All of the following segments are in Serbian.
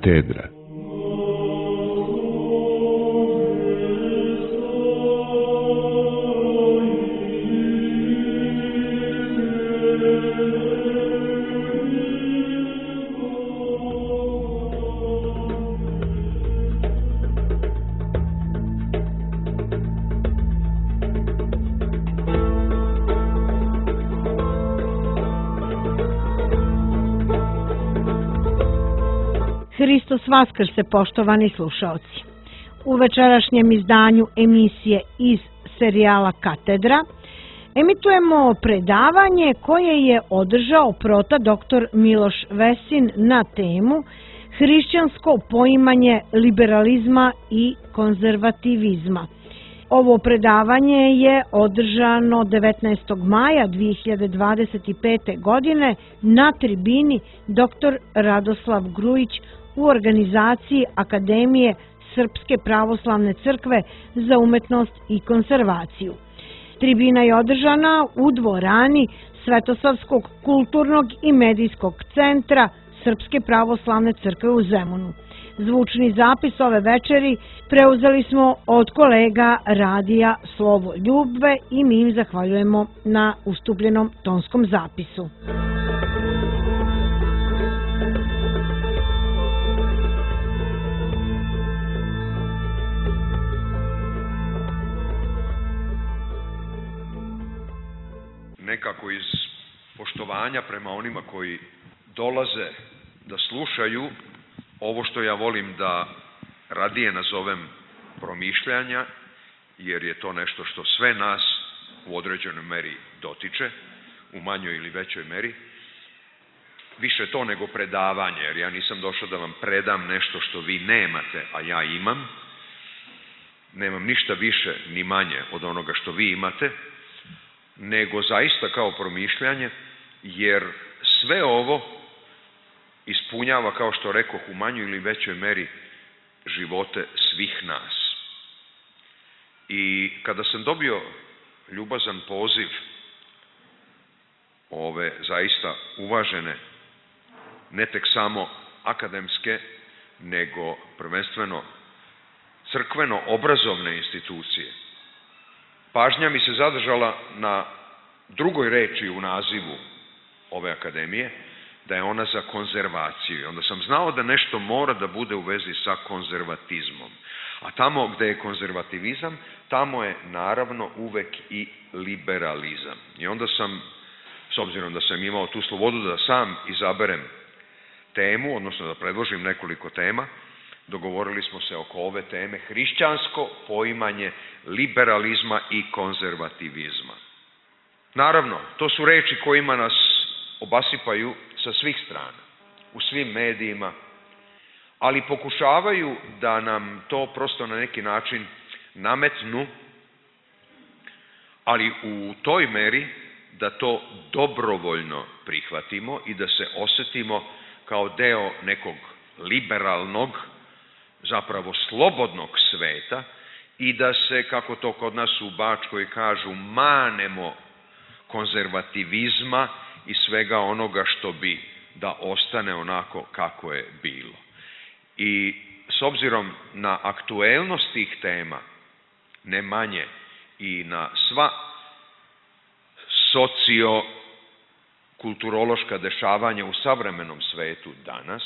katedra. Hristos Vaskrse, poštovani slušaoci. U večerašnjem izdanju emisije iz serijala Katedra emitujemo predavanje koje je održao prota dr. Miloš Vesin na temu Hrišćansko poimanje liberalizma i konzervativizma. Ovo predavanje je održano 19. maja 2025. godine na tribini dr. Radoslav Grujić u organizaciji Akademije Srpske pravoslavne crkve za umetnost i konzervaciju. Tribina je održana u dvorani Svetosavskog kulturnog i medijskog centra Srpske pravoslavne crkve u Zemunu. Zvučni zapis ove večeri preuzeli smo od kolega radija Slovo Ljubve i mi im zahvaljujemo na ustupljenom tonskom zapisu. Nekako iz poštovanja prema onima koji dolaze da slušaju ovo što ja volim da radije nazovem promišljanja, jer je to nešto što sve nas u određenoj meri dotiče, u manjoj ili većoj meri. Više to nego predavanje, jer ja nisam došao da vam predam nešto što vi nemate, a ja imam. Nemam ništa više ni manje od onoga što vi imate, nego zaista kao promišljanje, jer sve ovo ispunjava, kao što rekoh, u manjoj ili većoj meri živote svih nas. I kada sam dobio ljubazan poziv ove zaista uvažene, ne tek samo akademske, nego prvenstveno crkveno-obrazovne institucije, pažnja mi se zadržala na drugoj reči u nazivu ove akademije, da je ona za konzervaciju. I onda sam znao da nešto mora da bude u vezi sa konzervatizmom. A tamo gde je konzervativizam, tamo je naravno uvek i liberalizam. I onda sam, s obzirom da sam imao tu slobodu da sam izaberem temu, odnosno da predložim nekoliko tema, dogovorili smo se oko ove teme hrišćansko poimanje liberalizma i konzervativizma. Naravno, to su reči kojima nas obasipaju sa svih strana, u svim medijima, ali pokušavaju da nam to prosto na neki način nametnu, ali u toj meri da to dobrovoljno prihvatimo i da se osetimo kao deo nekog liberalnog, zapravo slobodnog sveta i da se, kako to kod nas u Bačkoj kažu, manemo konzervativizma i svega onoga što bi da ostane onako kako je bilo. I s obzirom na aktuelnost tih tema, ne manje, i na sva sociokulturološka dešavanja u savremenom svetu danas,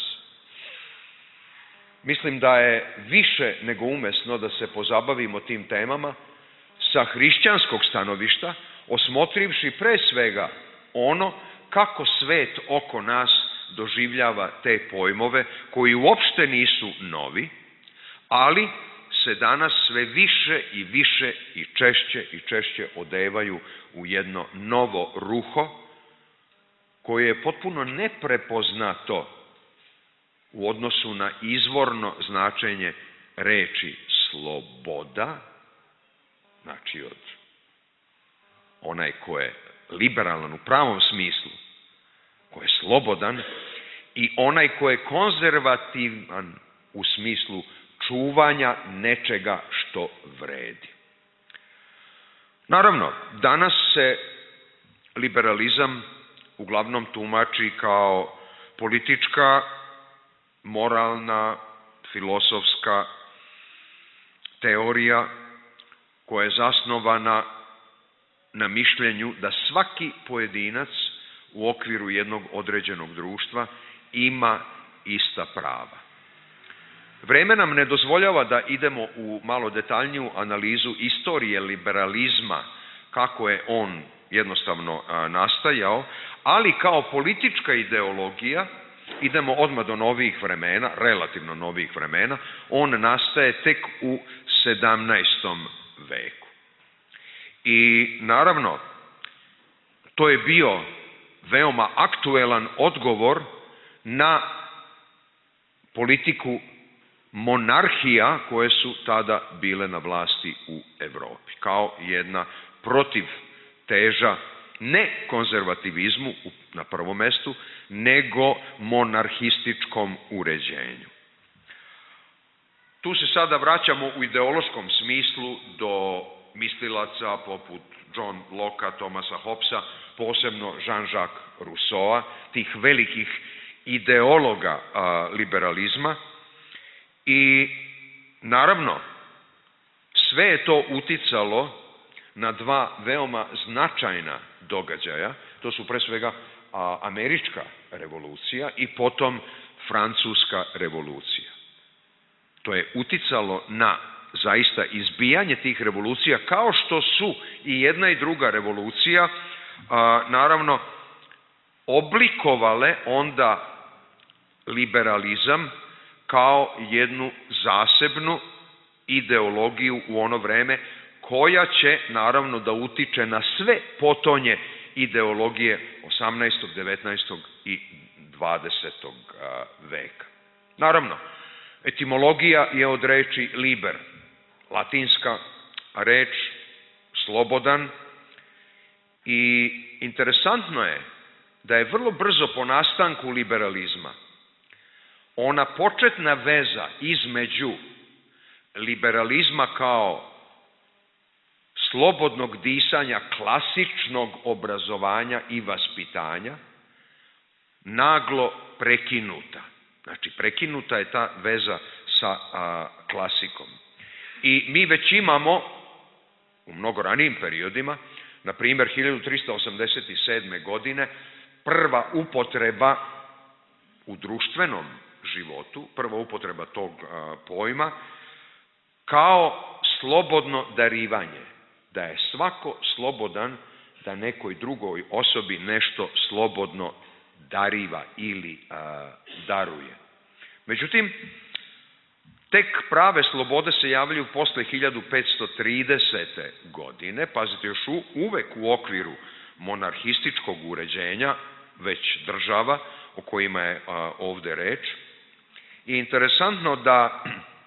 mislim da je više nego umesno da se pozabavimo tim temama sa hrišćanskog stanovišta, osmotrivši pre svega ono kako svet oko nas doživljava te pojmove koji uopšte nisu novi, ali se danas sve više i više i češće odevaju u jedno novo ruho koje je potpuno neprepoznato u odnosu na izvorno značenje reči sloboda, znači od onaj ko je liberalan u pravom smislu, ko je slobodan, i onaj ko je konzervativan u smislu čuvanja nečega što vredi. Naravno, danas se liberalizam uglavnom tumači kao politička moralna, filosofska teorija koja je zasnovana na mišljenju da svaki pojedinac u okviru jednog određenog društva ima ista prava. Vreme nam ne dozvoljava da idemo u malo detaljniju analizu istorije liberalizma, kako je on jednostavno nastajao, ali kao politička ideologija, idemo odmah do novijih vremena, relativno novijih vremena, on nastaje tek u 17. veku. I naravno, to je bio veoma aktuelan odgovor na politiku monarhija koje su tada bile na vlasti u Evropi, kao jedna protivteža ne konzervativizmu na prvom mestu, nego monarhističkom uređenju. Tu se sada vraćamo u ideološkom smislu do mislilaca poput John Locke, Thomasa Hobbesa, posebno Jean-Jacques Rousseau, tih velikih ideologa liberalizma. I naravno, sve je to uticalo na dva veoma značajna događaja. To su pre svega američka revolucija i potom francuska revolucija. To je uticalo na zaista izbijanje tih revolucija, kao što su i jedna i druga revolucija, naravno, oblikovale onda liberalizam kao jednu zasebnu ideologiju u ono vreme, koja će naravno da utiče na sve potonje ideologije 18., 19. i 20. veka. Naravno, etimologija je od reči liber, latinska reč slobodan, i interesantno je da je vrlo brzo po nastanku liberalizma ona početna veza između liberalizma kao slobodnog disanja, klasičnog obrazovanja i vaspitanja, naglo prekinuta. Znači, prekinuta je ta veza sa klasikom. I mi već imamo u mnogo ranijim periodima, na primjer 1387. godine, prva upotreba u društvenom životu, prva upotreba tog pojma, kao slobodno darivanje, da je svako slobodan da nekoj drugoj osobi nešto slobodno dariva ili daruje. Međutim, tek prave slobode se javljaju posle 1530. godine, pazite, još uvek u okviru monarhističkog uređenja, već država o kojima je ovde reč. I interesantno da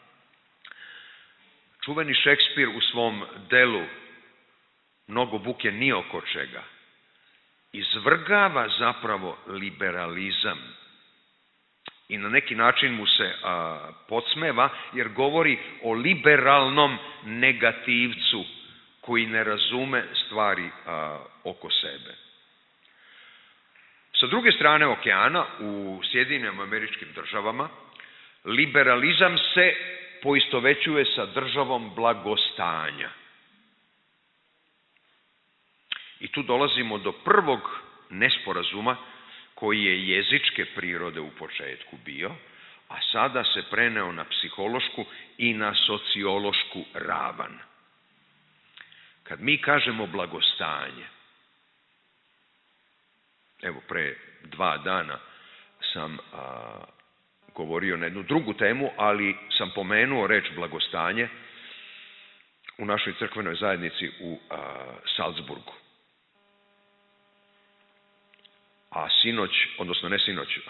čuveni Šekspir u svom delu Mnogo buke ni oko čega izvrgava zapravo liberalizam i na neki način mu se podsmeva, jer govori o liberalnom negativcu koji ne razume stvari oko sebe. Sa druge strane okeana, u Sjedinjenim Američkim Državama, liberalizam se poistovećuje sa državom blagostanja. I tu dolazimo do prvog nesporazuma koji je jezičke prirode u početku bio, a sada se preneo na psihološku i na sociološku ravan. Kad mi kažemo blagostanje, evo pre 2 dana sam govorio na jednu drugu temu, ali sam pomenuo reč blagostanje u našoj crkvenoj zajednici u Salzburgu. A sinoć, odnosno ne sinoć,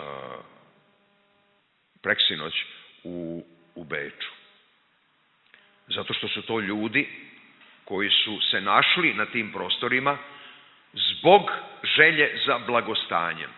preksinoć u Beču. Zato što su to ljudi koji su se našli na tim prostorima zbog želje za blagostanjem.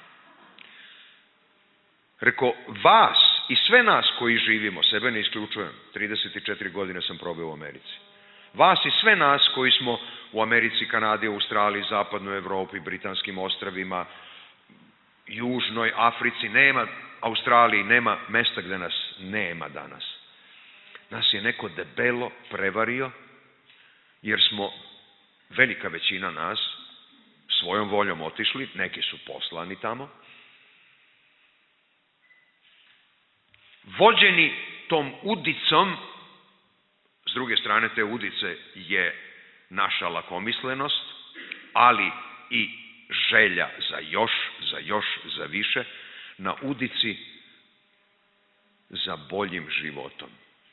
Reko, vas i sve nas koji živimo, sebe ne isključujem, 34 godine sam proveo u Americi, vas i sve nas koji smo u Americi, Kanadi, Australiji, Zapadnoj Evropi, Britanskim ostrvima, Južnoj Africi, nema Australiji nema mesta gde nas nema danas. Nas je neko debelo prevario, jer smo, velika većina nas, svojom voljom otišli, neki su poslani tamo, vođeni tom udicom. S druge strane, te udice je naša lakomislenost, ali i želja za više, na udici za boljim životom.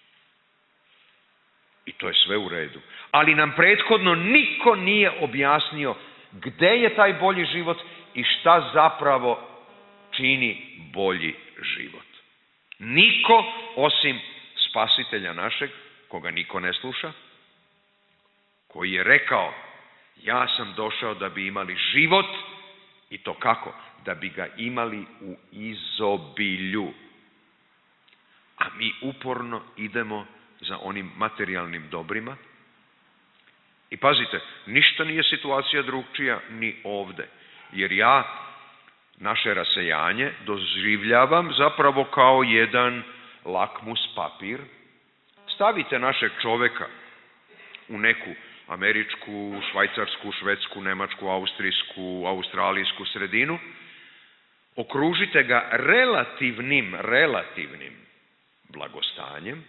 I to je sve u redu. Ali nam prethodno niko nije objasnio gde je taj bolji život i šta zapravo čini bolji život. Niko osim Spasitelja našeg, koga niko ne sluša, koji je rekao: ja sam došao da bi imali život, i to kako? Da bi ga imali u izobilju. A mi uporno idemo za onim materijalnim dobrima. I pazite, ništa nije situacija drugčija ni ovde. Jer ja naše rasejanje doživljavam zapravo kao jedan lakmus papir. Stavite našeg čoveka u neku američku, švajcarsku, švedsku, nemačku, austrijsku, australijsku sredinu, okružite ga relativnim blagostanjem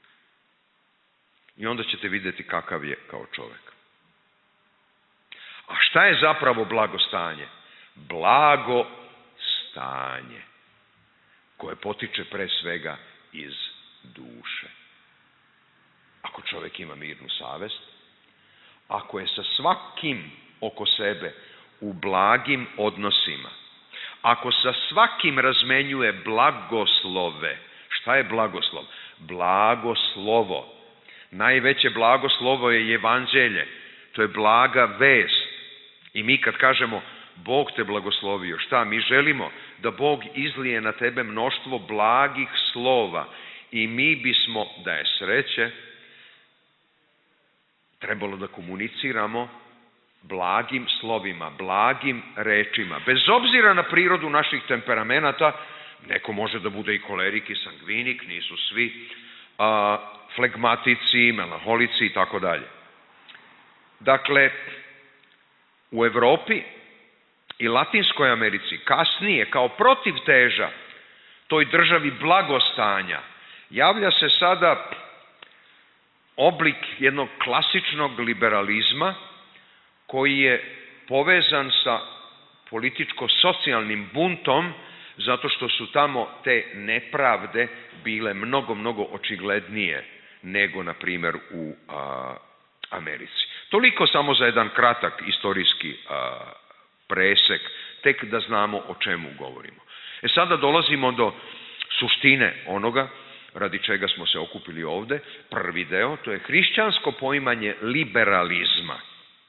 i onda ćete vidjeti kakav je kao čovek. A šta je zapravo blagostanje? Blagostanje koje potiče pre svega iz duše. Ako čovek ima mirnu savest, ako je sa svakim oko sebe u blagim odnosima, ako sa svakim razmenjuje blagoslove. Šta je blagoslov? Blagoslovo. Najveće blagoslovo je evanđelje. To je blaga vest. I mi kad kažemo Bog te blagoslovio, šta? Mi želimo da Bog izlije na tebe mnoštvo blagih slova i mi bismo, da je sreće, trebalo da komuniciramo blagim slovima, blagim rečima. Bez obzira na prirodu naših temperamenata, neko može da bude i kolerik i sangvinik, nisu svi flegmatici, melanholici i tako dalje. Dakle, u Evropi i Latinskoj Americi kasnije, kao protivteža toj državi blagostanja, javlja se sada oblik jednog klasičnog liberalizma koji je povezan sa političko-socijalnim buntom, zato što su tamo te nepravde bile mnogo očiglednije nego, na primjer, u Americi. Toliko samo za jedan kratak istorijski presek, tek da znamo o čemu govorimo. Sada dolazimo do suštine onoga radi čega smo se okupili ovde. Prvi deo, to je hrišćansko poimanje liberalizma.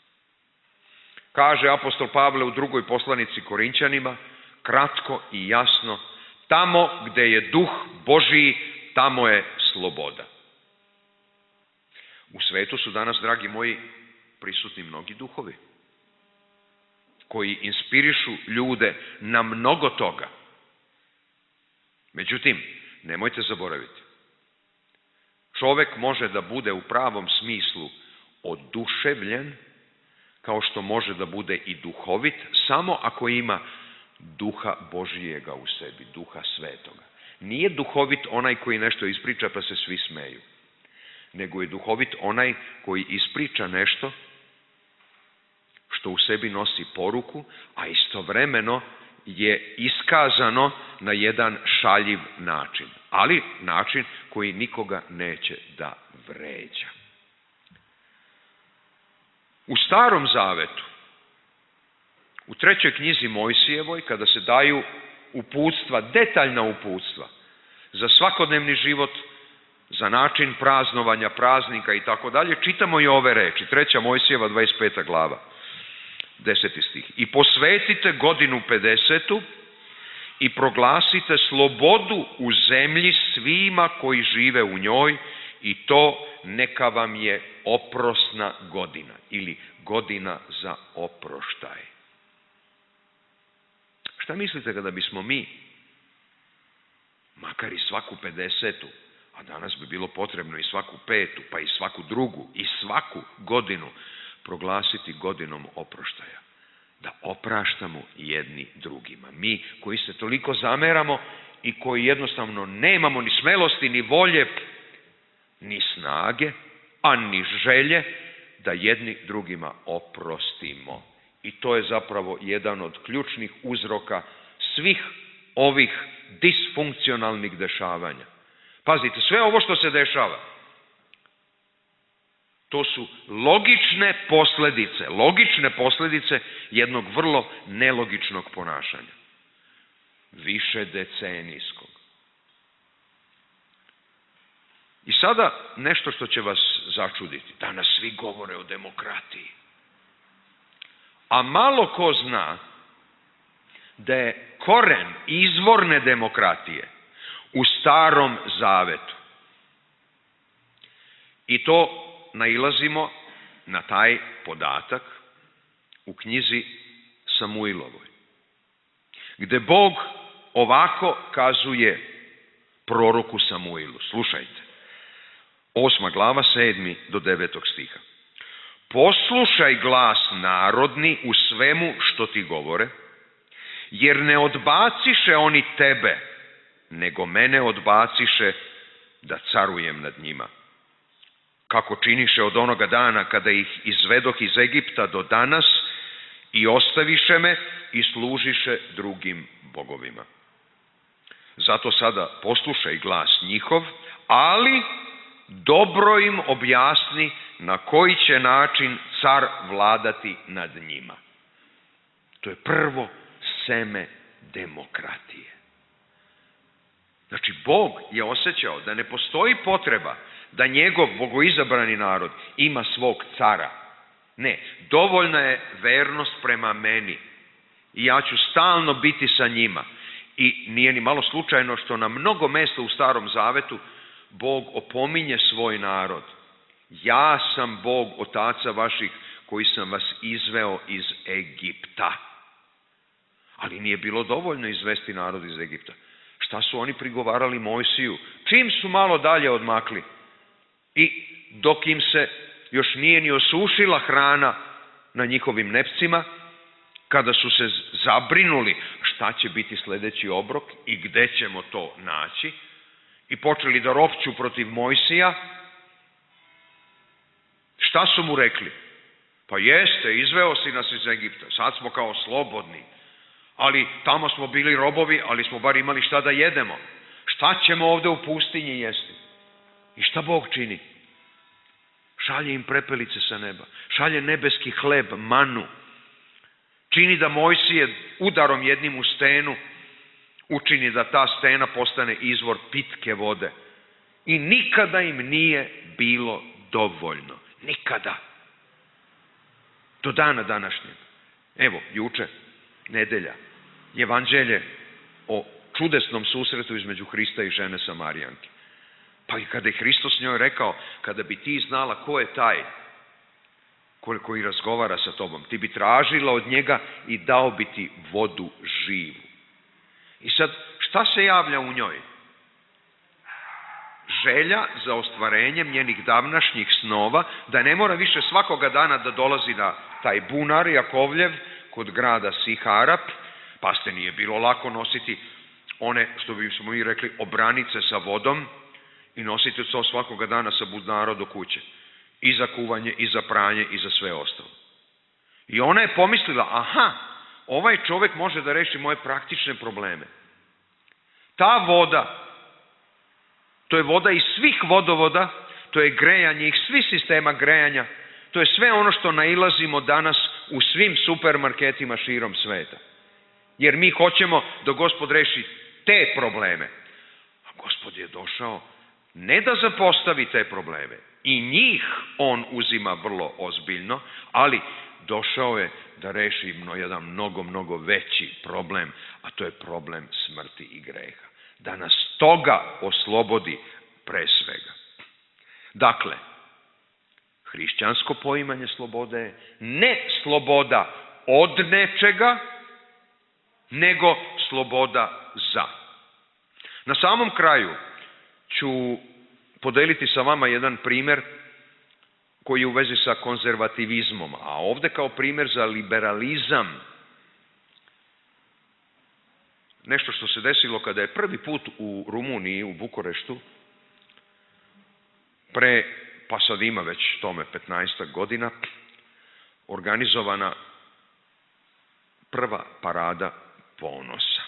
Kaže apostol Pavle u drugoj poslanici Korinćanima, kratko i jasno: tamo gde je duh Božiji, tamo je sloboda. U svetu su danas, dragi moji, prisutni mnogi duhovi koji inspirišu ljude na mnogo toga. Međutim, nemojte zaboraviti, čovek može da bude u pravom smislu oduševljen, kao što može da bude i duhovit, samo ako ima duha Božijega u sebi, duha svetoga. Nije duhovit onaj koji nešto ispriča pa se svi smeju, nego je duhovit onaj koji ispriča nešto što u sebi nosi poruku, a istovremeno je iskazano na jedan šaljiv način, ali način koji nikoga neće da vređa. U Starom Zavetu, u 3. knjizi Mojsijevoj, kada se daju uputstva, detaljna uputstva za svakodnevni život, za način praznovanja, praznika i tako dalje, čitamo i ove reči. 3. Mojsijeva, 25. glava, 10. stih. I posvetite godinu 50. i proglasite slobodu u zemlji svima koji žive u njoj, i to neka vam je oprosna godina ili godina za oproštaj. Šta mislite kada bismo mi makar i svaku 50. A danas bi bilo potrebno i svaku 5. pa i svaku 2. i svaku godinu proglasiti godinom oproštaja. Da opraštamo jedni drugima. Mi koji se toliko zameramo i koji jednostavno nemamo ni smelosti, ni volje, ni snage, a ni želje da jedni drugima oprostimo. I to je zapravo jedan od ključnih uzroka svih ovih disfunkcionalnih dešavanja. Pazite, sve ovo što se dešava, to su logične posljedice jednog vrlo nelogičnog ponašanja. Više decenijskog. I sada nešto što će vas začuditi. Danas svi govore o demokratiji. A malo ko zna da je koren izvorne demokratije u Starom Zavetu. I to nailazimo na taj podatak u knjizi Samuilovoj, gde Bog ovako kazuje proroku Samuilu. Slušajte. 8. glava, 7. do 9. stiha. Poslušaj glas narodni u svemu što ti govore, jer ne odbaciše oni tebe, nego mene odbaciše da carujem nad njima. Kako činiše od onoga dana kada ih izvedoh iz Egipta do danas i ostaviše me i služiše drugim bogovima. Zato sada poslušaj glas njihov, ali dobro im objasni na koji će način car vladati nad njima. To je prvo seme demokratije. Znači, Bog je osjećao da ne postoji potreba da njegov bogoizabrani narod ima svog cara. Ne, dovoljna je vernost prema meni i ja ću stalno biti sa njima. I nije ni malo slučajno što na mnogo mjesta u Starom Zavetu Bog opominje svoj narod. Ja sam Bog otaca vaših koji sam vas izveo iz Egipta. Ali nije bilo dovoljno izvesti narod iz Egipta. Šta su oni prigovarali Mojsiju? Čim su malo dalje odmakli i dok im se još nije ni osušila hrana na njihovim nepcima, kada su se zabrinuli šta će biti sljedeći obrok i gde ćemo to naći i počeli da ropću protiv Mojsija, šta su mu rekli? Pa jeste, izveo si nas iz Egipta, sad smo kao slobodni, ali tamo smo bili robovi, ali smo bar imali šta da jedemo. Šta ćemo ovdje u pustinji jesti? I šta Bog čini? Šalje im prepelice sa neba, šalje nebeski hleb, manu. Čini da Mojsije udarom jednim u stenu učini da ta stena postane izvor pitke vode. I nikada im nije bilo dovoljno. Nikada. Do dana današnjeg. Evo, juče, nedelja, evanđelje o čudesnom susretu između Hrista i žene Samarijanke. Pa i kada je Hristos njoj rekao, kada bi ti znala ko je taj koji razgovara sa tobom, ti bi tražila od njega i dao bi ti vodu živu. I sad, šta se javlja u njoj? Želja za ostvarenjem njenih davnašnjih snova, da ne mora više svakoga dana da dolazi na taj bunar Jakovljev kod grada Siharap, pa ste nije bilo lako nositi one, što bismo mi rekli, obranice sa vodom i nositi to svakoga dana sa bunara do kuće. I za kuvanje, i za pranje, i za sve ostalo. I ona je pomislila, aha, ovaj čovjek može da reši moje praktične probleme. Ta voda, to je voda iz svih vodovoda, to je grejanje, svih sistema grejanja, to je sve ono što nailazimo danas u svim supermarketima širom sveta. Jer mi hoćemo da Gospod reši te probleme. A Gospod je došao ne da zapostavi te probleme, i njih on uzima vrlo ozbiljno, ali došao je da reši jedan mnogo veći problem, a to je problem smrti i greha. Da nas toga oslobodi pre svega. Dakle, hrišćansko poimanje slobode je ne sloboda od nečega, nego sloboda za. Na samom kraju ću podeliti sa vama jedan primjer koji je u vezi sa konzervativizmom, a ovdje kao primjer za liberalizam. Nešto što se desilo kada je prvi put u Rumuniji, u Bukureštu, pa sad ima već tome 15 godina, organizovana prva parada ponosa.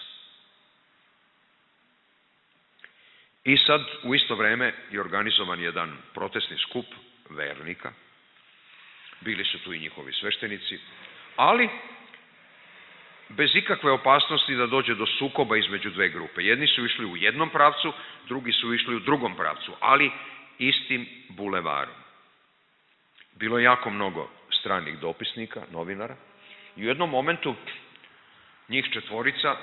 I sad u isto vrijeme je organizovan jedan protestni skup vernika. Bili su tu i njihovi sveštenici, ali bez ikakve opasnosti da dođe do sukoba između dve grupe. Jedni su išli u jednom pravcu, drugi su išli u drugom pravcu, ali istim bulevarom. Bilo je jako mnogo stranih dopisnika, novinara, i u jednom momentu njih četvorica,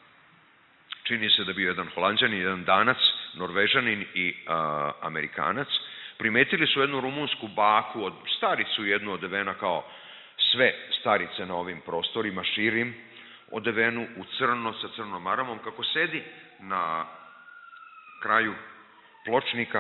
čini se da bio jedan Holanđanin, jedan Danac, Norvežanin i Amerikanac, primetili su jednu rumunsku baku, staricu jednu odevena kao sve starice na ovim prostorima širim, odevenu u crno sa crnom maramom, kako sedi na kraju pločnika,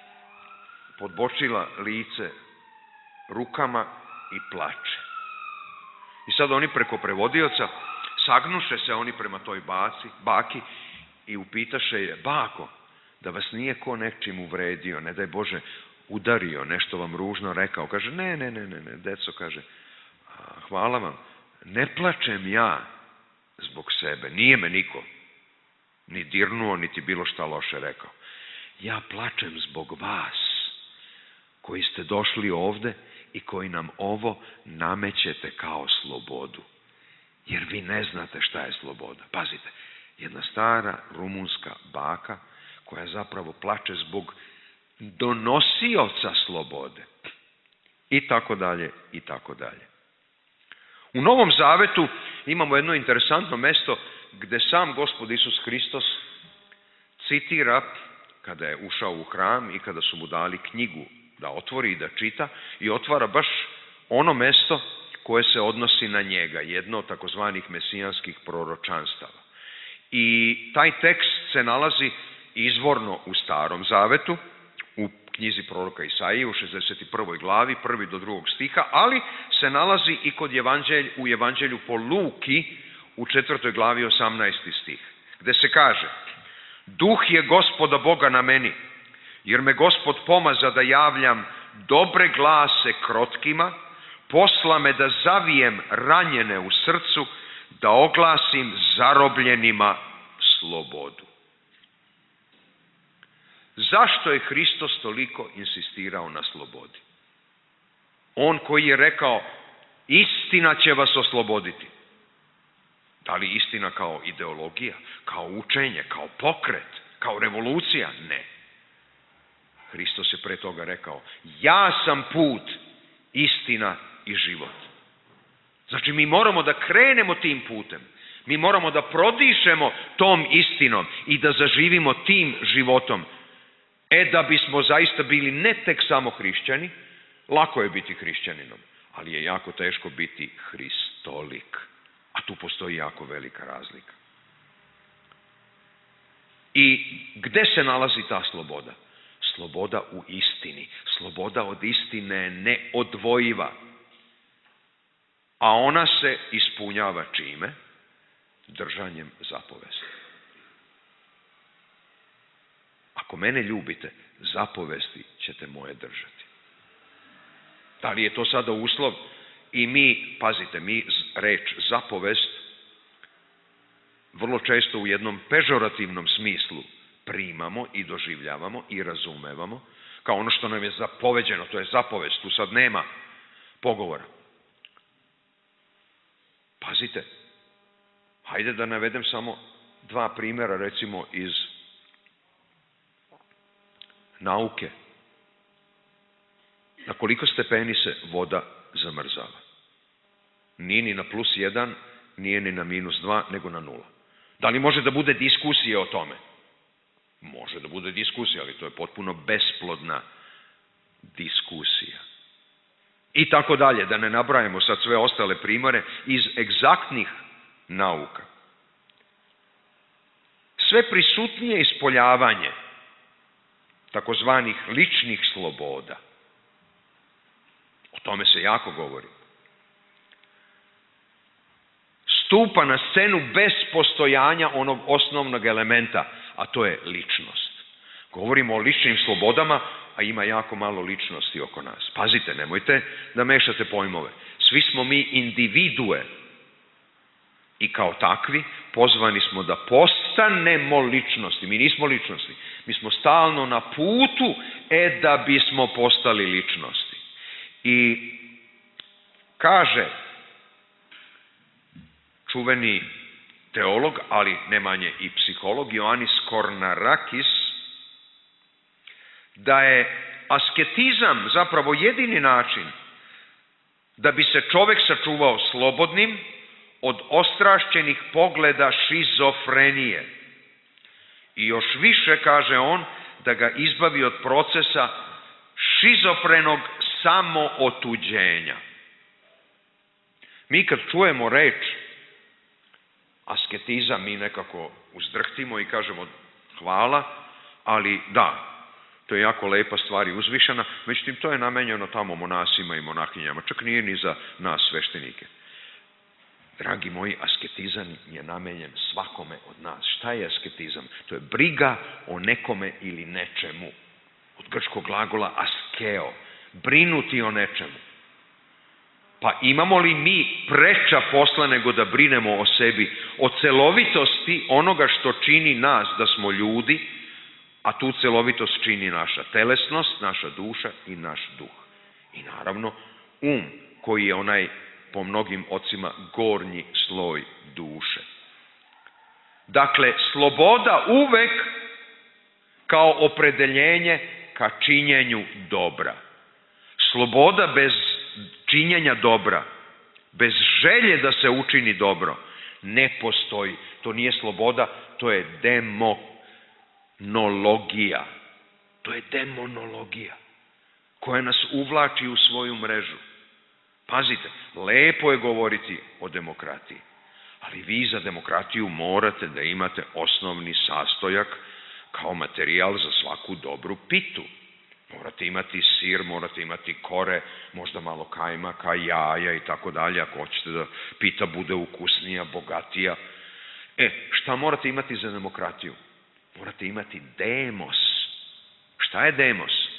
podbočila lice rukama i plače. I sad oni preko prevodioca sagnuše se oni prema toj baki i upitaše je: bako, da vas nije ko nečim uvredio, ne daj Bože udario, nešto vam ružno rekao? Kaže: ne, deco, kaže, hvala vam, ne plačem ja zbog sebe, nije me niko ni dirnuo, niti bilo šta loše rekao. Ja plačem zbog vas, koji ste došli ovde i koji nam ovo namećete kao slobodu. Jer vi ne znate šta je sloboda. Pazite, jedna stara rumunska baka koja zapravo plače zbog donosioca slobode. I tako dalje, i tako dalje. U Novom Zavetu imamo jedno interesantno mesto gde sam Gospod Isus Hristos citira, kada je ušao u hram i kada su mu dali knjigu da otvori i da čita, i otvara baš ono mesto koje se odnosi na njega, jedno od takozvanih mesijanskih proročanstava. I taj tekst se nalazi izvorno u Starom Zavetu, u knjizi proroka Isaije, u 61. glavi, 1. do 2. stiha, ali se nalazi i u Evanđelju po Luki, u 4. glavi, 18. stih, gde se kaže: Duh je Gospoda Boga na meni, jer me Gospod pomaza da javljam dobre glase krotkima, posla me da zavijem ranjene u srcu, da oglasim zarobljenima slobodu. Zašto je Hristos toliko insistirao na slobodi? On koji je rekao: istina će vas osloboditi. Da li istina kao ideologija, kao učenje, kao pokret, kao revolucija? Ne. Hristos je pre toga rekao: ja sam put, istina i život. Znači, mi moramo da krenemo tim putem. Mi moramo da prodišemo tom istinom i da zaživimo tim životom. Da bismo zaista bili ne tek samo hrišćani, lako je biti hrišćaninom, ali je jako teško biti hristolik. A tu postoji jako velika razlika. I gde se nalazi ta sloboda? Sloboda u istini. Sloboda od istine je neodvojiva. A ona se ispunjava čime? Držanjem zapovesti. Ako mene ljubite, zapovesti ćete moje držati. Da li je to sada uslov? I mi, pazite, mi reč zapovest vrlo često u jednom pežorativnom smislu primamo i doživljavamo i razumevamo kao ono što nam je zapoveđeno, to je zapovest, tu sad nema pogovora. Pazite, hajde da navedem samo dva primjera, recimo iz nauke. Na koliko stepeni se voda zamrzava? Nije ni na +1, nije ni na -2, nego na 0. Da li može da bude diskusija o tome? Može da bude diskusija, ali to je potpuno besplodna diskusija. I tako dalje, da ne nabrajamo sad sve ostale primere iz egzaktnih nauka. sve prisutnije ispoljavanje takozvanih ličnih sloboda. O tome se jako govori. Stupa na scenu bez postojanja onog osnovnog elementa, a to je ličnost. Govorimo o ličnim slobodama, a ima jako malo ličnosti oko nas. Pazite, nemojte da mešate pojmove. Svi smo mi individue i kao takvi pozvani smo da postanemo ličnosti. Mi nismo ličnosti. Mi smo stalno na putu da bismo postali ličnosti. I kaže čuveni teolog, ali ne manje i psiholog, Ioannis Kornarakis, da je asketizam zapravo jedini način da bi se čovjek sačuvao slobodnim od ostrašćenih pogleda šizofrenije. I još više, kaže on, da ga izbavi od procesa šizofrenog samootuđenja. Mi kad čujemo reč asketizam, mi nekako uzdrhtimo i kažemo hvala, ali da, to je jako lepa stvar i uzvišena, međutim to je namenjeno tamo monasima i monahinjama, čak nije ni za nas sveštenike. Dragi moji, asketizam je namenjen svakome od nas. Šta je asketizam? To je briga o nekome ili nečemu. Od grčkog glagola askeo, brinuti o nečemu. Pa imamo li mi preča posla nego da brinemo o sebi, o celovitosti onoga što čini nas da smo ljudi, a tu celovitost čini naša telesnost, naša duša i naš duh. I naravno koji je onaj po mnogim ocima gornji sloj duše. Dakle, sloboda uvek kao opredeljenje ka činjenju dobra. Sloboda bez činjenja dobra, bez želje da se učini dobro, ne postoji. To nije sloboda, to je demonologija. To je demonologija koja nas uvlači u svoju mrežu. Pazite, lepo je govoriti o demokratiji, ali vi za demokratiju morate da imate osnovni sastojak kao materijal za svaku dobru pitu. Morate imati sir, morate imati kore, možda malo kajmaka, jaja i tako dalje, ako hoćete da pita bude ukusnija, bogatija. Šta morate imati za demokratiju? Morate imati demos. Šta je demos?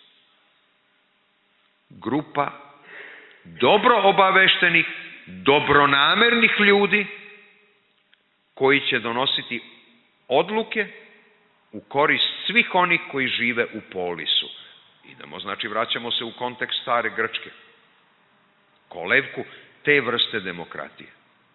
Grupa dobro obaveštenih, dobronamernih ljudi koji će donositi odluke u korist svih onih koji žive u polisu. Idemo, znači vraćamo se u kontekst stare Grčke. Kolevku te vrste demokratije.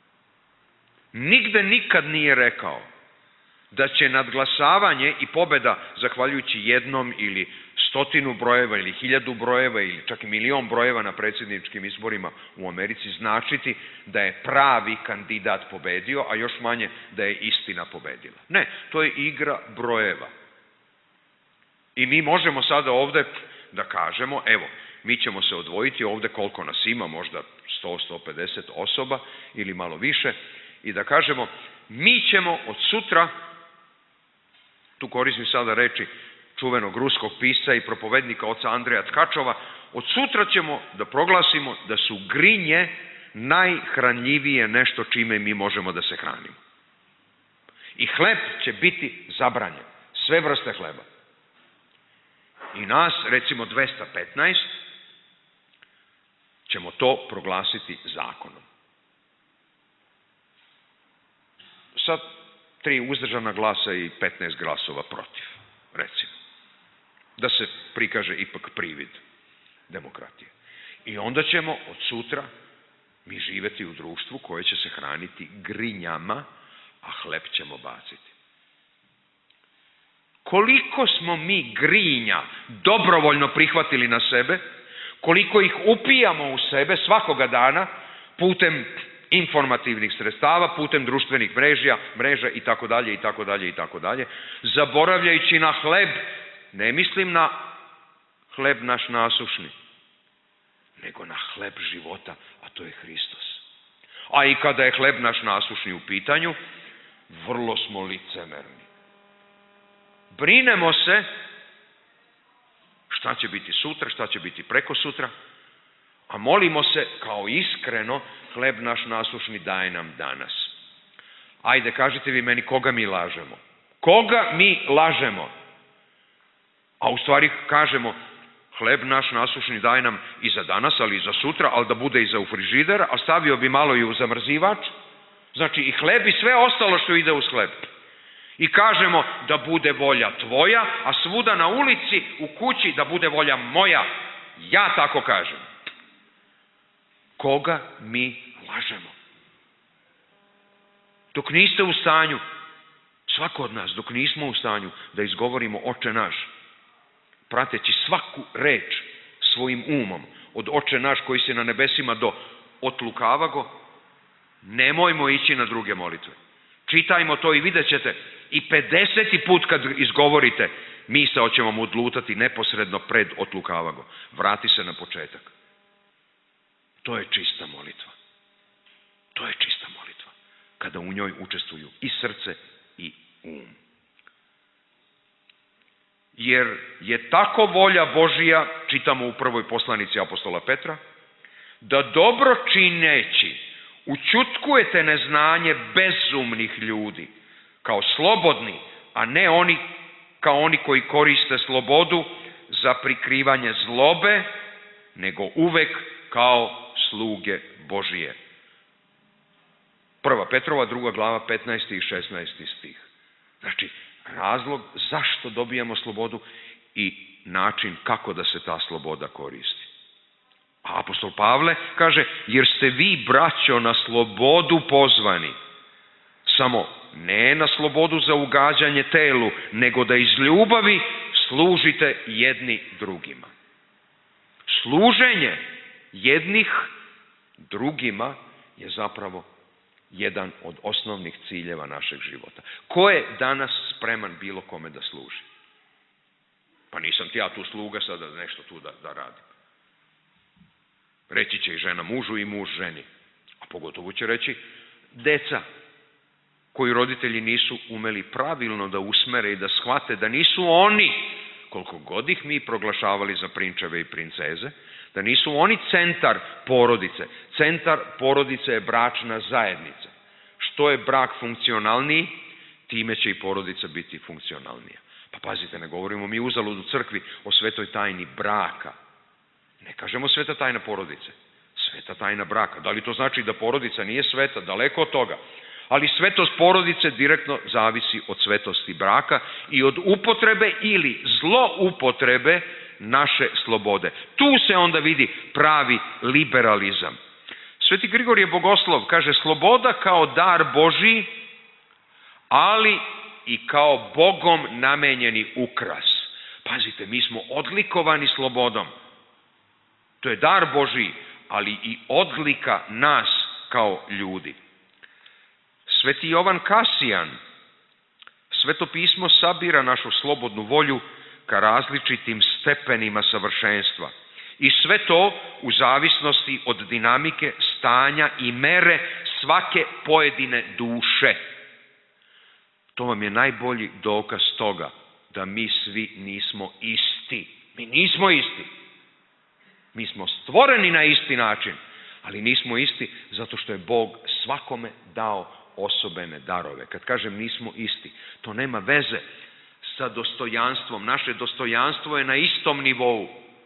Nigde nikad nije rekao da će nadglasavanje i pobeda zahvaljujući jednom ili 100 brojeva ili 1000 brojeva ili čak i 1.000.000 brojeva na predsjedničkim izborima u Americi značiti da je pravi kandidat pobedio, a još manje da je istina pobedila. Ne, to je igra brojeva. I mi možemo sada ovde da kažemo, evo, mi ćemo se odvojiti ovde koliko nas ima, možda 100-150 osoba ili malo više, i da kažemo, mi ćemo od sutra, tu koristim sada reči čuvenog ruskog pisca i propovednika oca Andreja Tkačova, od sutra ćemo da proglasimo da su grinje najhranljivije nešto čime mi možemo da se hranimo. I hleb će biti zabranjen, sve vrste hleba. I nas, recimo 215, ćemo to proglasiti zakonom. Sa 3 uzdržana glasa i 15 glasova protiv, recimo. Da se prikaže ipak privid demokratije. I onda ćemo od sutra mi živeti u društvu koje će se hraniti grinjama, a hleb ćemo baciti. Koliko smo mi grinja dobrovoljno prihvatili na sebe, koliko ih upijamo u sebe svakoga dana putem informativnih sredstava, putem društvenih mreža i tako dalje, i tako dalje, i tako dalje, zaboravljajući na hleb, ne mislim na hleb naš nasušni, nego na hleb života, a to je Hristos. A i kada je hleb naš nasušni u pitanju, vrlo smo licemerni. Brinemo se šta će biti sutra, šta će biti preko sutra, a molimo se kao iskreno, hleb naš nasušni daj nam danas. Ajde, kažite vi meni, koga mi lažemo? Koga mi lažemo? A u stvari kažemo, hleb naš nasušni daj nam i za danas, ali i za sutra, ali da bude i za u frižider, a stavio bi malo i u zamrzivač. Znači i hleb i sve ostalo što ide uz hleb. I kažemo da bude volja tvoja, a svuda na ulici, u kući, da bude volja moja. Ja tako kažem. Koga mi lažemo? Dok niste u stanju, svako od nas, dok nismo u stanju da izgovorimo Oče naš, prateći svaku reč svojim umom, od Oče naš koji se na nebesima do od lukavago, nemojmo ići na druge molitve. Čitajmo to i vidjet ćete. I 50. put kad izgovorite, misao će vam odlutati neposredno pred od lukavago. Vrati se na početak. To je čista molitva. To je čista molitva. Kada u njoj učestvuju i srce i um. Jer je tako volja Božija, čitamo u prvoj poslanici apostola Petra, da dobro čineći učutkujete neznanje bezumnih ljudi, kao slobodni, a ne oni kao oni koji koriste slobodu za prikrivanje zlobe, nego uvek kao sluge Božije. 1. Petrova, 2. glava, 15. i 16. stih. Znači, razlog zašto dobijamo slobodu i način kako da se ta sloboda koristi. A apostol Pavle kaže, jer ste vi, braćo, na slobodu pozvani, samo ne na slobodu za ugađanje telu, nego da iz ljubavi služite jedni drugima. Služenje jednih drugima je zapravo jedan od osnovnih ciljeva našeg života. Ko je danas spreman bilo kome da služi? Pa nisam ti ja tu sluga sada nešto tu da radim. Reći će i žena mužu i muž ženi. A pogotovo će reći deca koji roditelji nisu umeli pravilno da usmere i da shvate da nisu oni, koliko god ih mi proglašavali za prinčeve i princeze, da nisu oni centar porodice. Centar porodice je bračna zajednica. Što je brak funkcionalniji, time će i porodica biti funkcionalnija. Pa pazite, ne govorimo mi uzalud u crkvi o svetoj tajni braka. Ne kažemo sveta tajna porodice, sveta tajna braka. Da li to znači da porodica nije sveta? Daleko od toga. Ali svetost porodice direktno zavisi od svetosti braka i od upotrebe ili zloupotrebe naše slobode. Tu se onda vidi pravi liberalizam. Sveti Grigorije Bogoslov kaže, sloboda kao dar Božiji, ali i kao Bogom namenjeni ukras. Pazite, mi smo odlikovani slobodom. To je dar Božiji, ali i odlika nas kao ljudi. Sveti Jovan Kasijan, Sveto pismo sabira našu slobodnu volju ka različitim stepenima savršenstva. I sve to u zavisnosti od dinamike, stanja i mere svake pojedine duše. To vam je najbolji dokaz toga da mi svi nismo isti. Mi nismo isti. Mi smo stvoreni na isti način, ali nismo isti zato što je Bog svakome dao osobene darove. Kad kažem nismo isti, to nema veze sa dostojanstvom. Naše dostojanstvo je na istom nivou.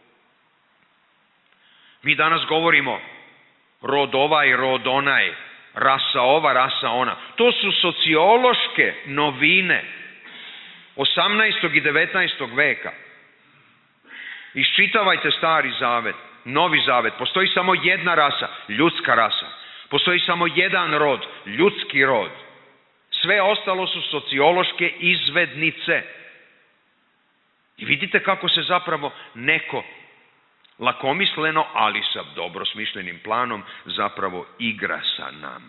Mi danas govorimo rod ovaj, rod onaj, rasa ova, rasa ona. To su sociološke novine 18. i 19. veka. Iščitavajte Stari Zavet, Novi Zavet. Postoji samo jedna rasa, ljudska rasa. Postoji samo jedan rod, ljudski rod. Sve ostalo su sociološke izvednice. I vidite kako se zapravo neko lakomisleno, ali sa dobro smišljenim planom, zapravo igra sa nama.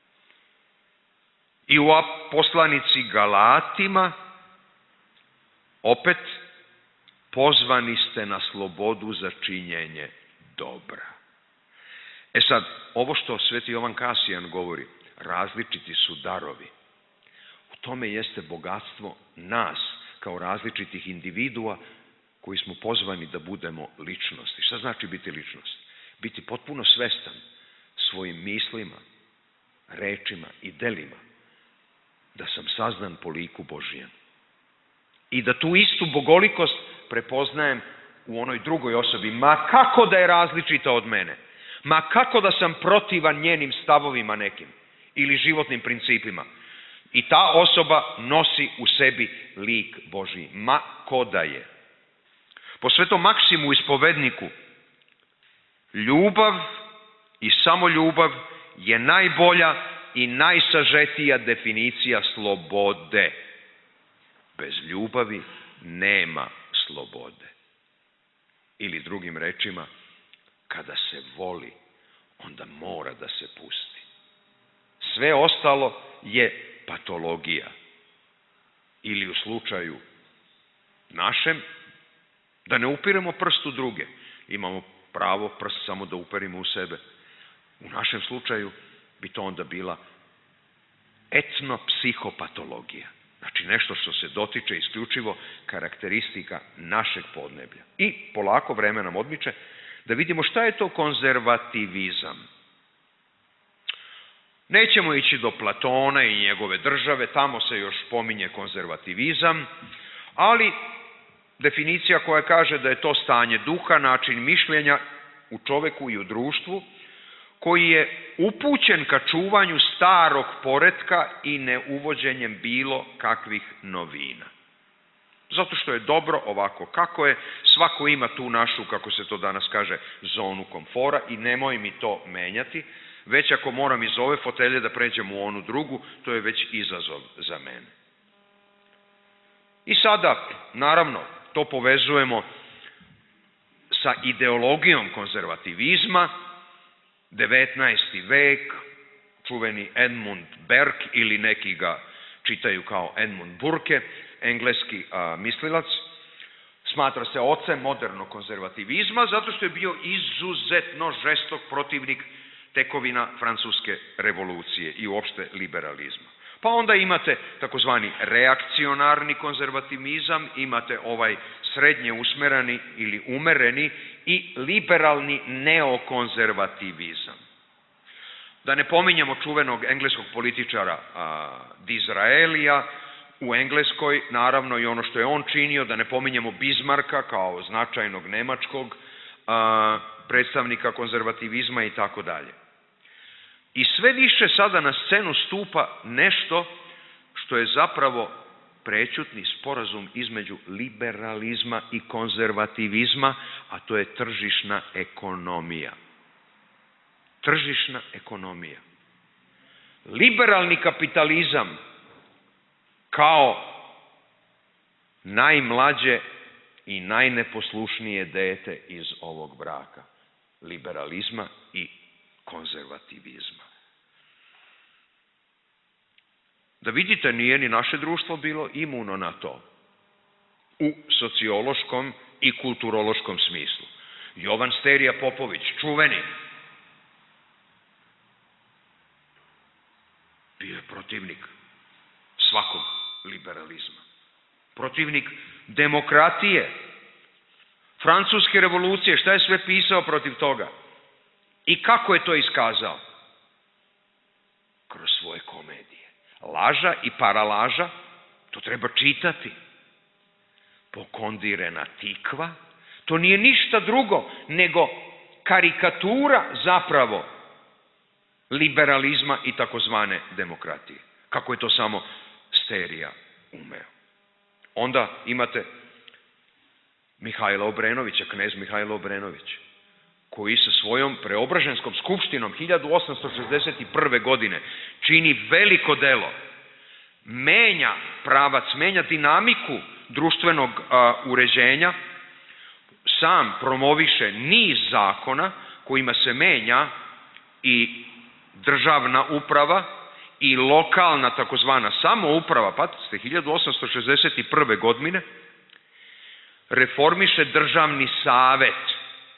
I u poslanici Galatima, opet, pozvani ste na slobodu za činjenje dobra. E sad, ovo što sveti Jovan Kasijan govori, različiti su darovi. U tome jeste bogatstvo nas, kao različitih individua koji smo pozvani da budemo ličnosti. Šta znači biti ličnost? Biti potpuno svestan svojim mislima, rečima i delima da sam sazdan po liku Božijem. I da tu istu bogolikost prepoznajem u onoj drugoj osobi, ma kako da je različita od mene, ma kako da sam protivan njenim stavovima nekim ili životnim principima. I ta osoba nosi u sebi lik Božji, ma ko da je. Po Svetom Maksimu ispovedniku, ljubav i samo ljubav je najbolja i najsažetija definicija slobode. Bez ljubavi nema slobode. Ili drugim rečima, kada se voli, onda mora da se pusti. Sve ostalo je patologija. Ili u slučaju našem, da ne upiremo prst u druge. Imamo pravo prst samo da uperimo u sebe. U našem slučaju bi to onda bila etnopsihopatologija. Znači nešto što se dotiče isključivo karakteristika našeg podneblja. I polako vreme nam odmiče da vidimo šta je to konzervativizam. Nećemo ići do Platona i njegove države, tamo se još pominje konzervativizam, ali definicija koja kaže da je to stanje duha, način mišljenja u čoveku i u društvu, koji je upućen ka čuvanju starog poretka i neuvođenjem bilo kakvih novina. Zato što je dobro ovako kako je, svako ima tu našu, kako se to danas kaže, zonu komfora i nemoj mi to menjati, već ako moram iz ove fotelje da pređem u onu drugu, to je već izazov za mene. I sada, naravno, to povezujemo sa ideologijom konzervativizma, 19. vek, čuveni Edmund Burke, ili neki ga čitaju kao Edmund Burke, engleski mislilac, smatra se ocem modernog konzervativizma zato što je bio izuzetno žestok protivnik tekovina Francuske revolucije i uopšte liberalizma. Pa onda imate takozvani reakcionarni konzervativizam, imate ovaj srednje usmereni ili umereni i liberalni neokonzervativizam. Da ne pominjamo čuvenog engleskog političara Disraelija u Engleskoj, naravno i ono što je on činio, da ne pominjemo Bismarcka kao značajnog nemačkog predstavnika konzervativizma i tako dalje. I sve više sada na scenu stupa nešto što je zapravo prećutni sporazum između liberalizma i konzervativizma, a to je tržišna ekonomija. Tržišna ekonomija. Liberalni kapitalizam kao najmlađe i najneposlušnije dete iz ovog braka. Liberalizma i konzervativizma. Da vidite, nije ni naše društvo bilo imuno na to u sociološkom i kulturološkom smislu. Jovan Sterija Popović, čuveni, bio je protivnik svakog liberalizma. Protivnik demokratije, Francuske revolucije, šta je sve pisao protiv toga? I kako je to iskazao? Kroz svoje komedije. Laža i paralaža, to treba čitati. Pokondirena tikva, to nije ništa drugo nego karikatura zapravo liberalizma i takozvane demokratije. Kako je to samo Sterija umeo. Onda imate Mihajla Obrenovića, knez Mihajlo Obrenović, koji sa svojom Preobraženskom skupštinom 1861. godine čini veliko delo, menja pravac, menja dinamiku društvenog uređenja, sam promoviše niz zakona kojima se menja i državna uprava i lokalna takozvana samouprava, pazite, 1861. godine reformiše državni savet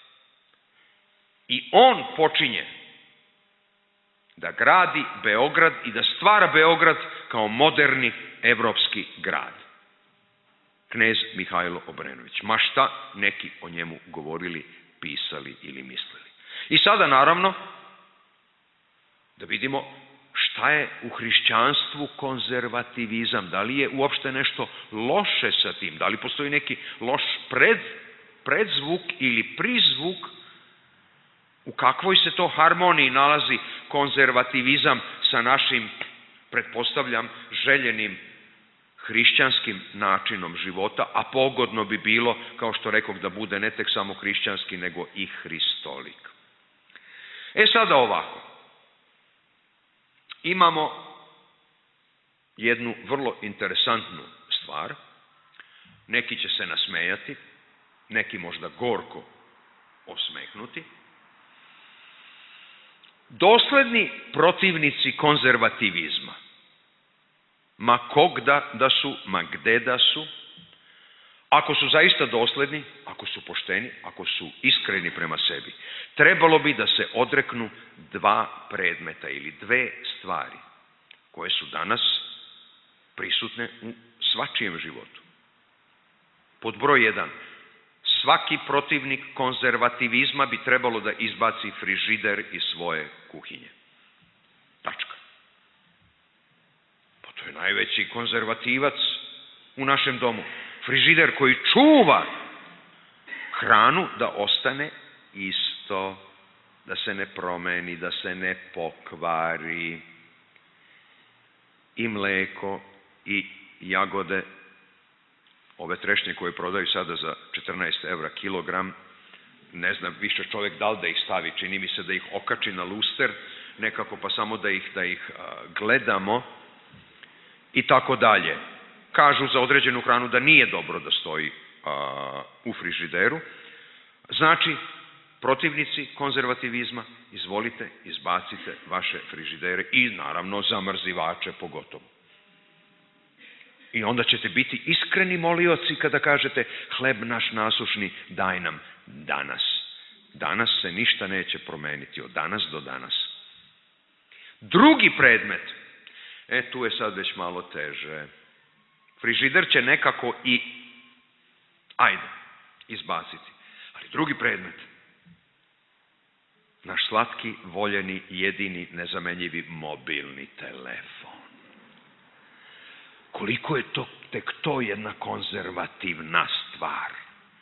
i on počinje da gradi Beograd i da stvara Beograd kao moderni evropski grad. knez Mihajlo Obrenović. Ma šta neki o njemu govorili, pisali ili mislili. I sada naravno da vidimo šta je u hrišćanstvu konzervativizam, da li je uopšte nešto loše sa tim, da li postoji neki loš predzvuk ili prizvuk, u kakvoj se to harmoniji nalazi konzervativizam sa našim, pretpostavljam, željenim hrišćanskim načinom života, a pogodno bi bilo, kao što rekoh, da bude ne tek samo hrišćanski, nego i hristolik. Sada ovako. Imamo jednu vrlo interesantnu stvar. Neki će se nasmejati, neki možda gorko osmehnuti. Dosledni protivnici konzervativizma, ma kog da su, ma gde da su, ako su zaista dosledni, ako su pošteni, ako su iskreni prema sebi, trebalo bi da se odreknu dva predmeta ili dve stvari koje su danas prisutne u svačijem životu. Pod broj 1. Svaki protivnik konzervativizma bi trebalo da izbaci frižider iz svoje kuhinje. Tačka. Pa to je najveći konzervativac u našem domu. Frižider koji čuva hranu da ostane isto, da se ne promeni, da se ne pokvari. I mleko, i jagode, ove trešnje koje prodaju sada za 14 evra kilogram, ne znam više čovjek da li da ih stavi, čini mi se da ih okači na luster, nekako pa samo da ih gledamo i tako dalje. Kažu za određenu hranu da nije dobro da stoji u frižideru. Znači, protivnici konzervativizma, izvolite, izbacite vaše frižidere i naravno zamrzivače pogotovo. I onda ćete biti iskreni molioci kada kažete hleb naš nasušni daj nam danas. Danas se ništa neće promeniti od danas do danas. Drugi predmet, tu je sad već malo teže. Frižider će nekako izbaciti. Ali drugi predmet, naš slatki, voljeni, jedini, nezamenjivi mobilni telefon. Koliko je tek to jedna konzervativna stvar.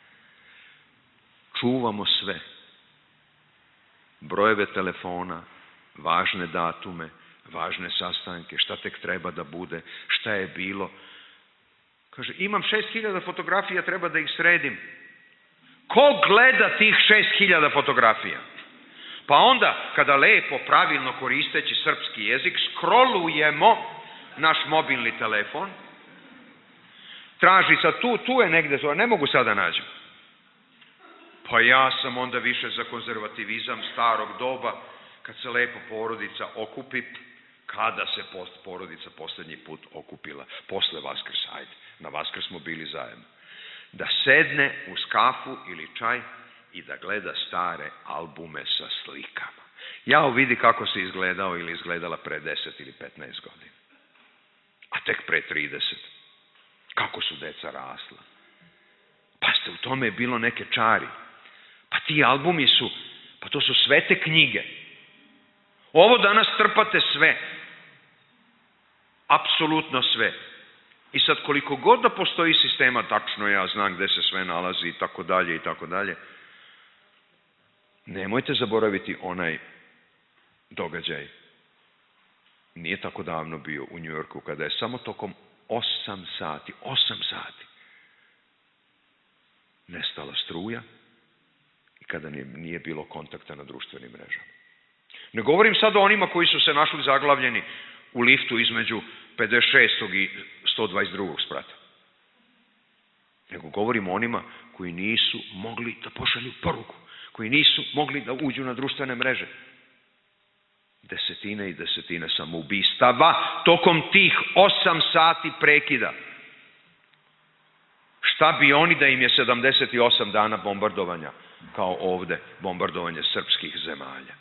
Čuvamo sve. Brojeve telefona, važne datume, važne sastanke, šta tek treba da bude, šta je bilo. Kaže, imam 6000 fotografija, treba da ih sredim. Ko gleda tih 6000 fotografija? Pa onda, kada lepo, pravilno koristeći srpski jezik, scrollujemo naš mobilni telefon, traži sad tu je negde, ne mogu sad da nađem. Pa ja sam onda više za konzervativizam starog doba, kad se lepo porodica okupi, kada se porodica posljednji put okupila, posle Vaskrsa, na Vaskrs smo bili zajedno, da sedne uz kafu ili čaj i da gleda stare albume sa slikama. Jao, vidi kako se izgledao ili izgledala pre 10 ili 15 godina. A tek pre 30. Kako su deca rasla. Pa ste, u tome je bilo neke čari. Pa ti albumi su, pa to su svete knjige. Ovo danas trpate sve. Apsolutno sve. I sad koliko god da postoji sistema, tačno ja znam gde se sve nalazi i tako dalje, nemojte zaboraviti onaj događaj. Nije tako davno bio u Njujorku, kada je samo tokom 8 sati nestala struja i kada nije bilo kontakta na društvenim mrežama. Ne govorim sad o onima koji su se našli zaglavljeni u liftu između 56. i 122. sprata. Nego govorim o onima koji nisu mogli da pošalju poruku, koji nisu mogli da uđu na društvene mreže. Desetine i desetine samoubistava tokom tih 8 sati prekida. Šta bi oni da im je 78 dana bombardovanja, kao ovde, bombardovanje srpskih zemalja.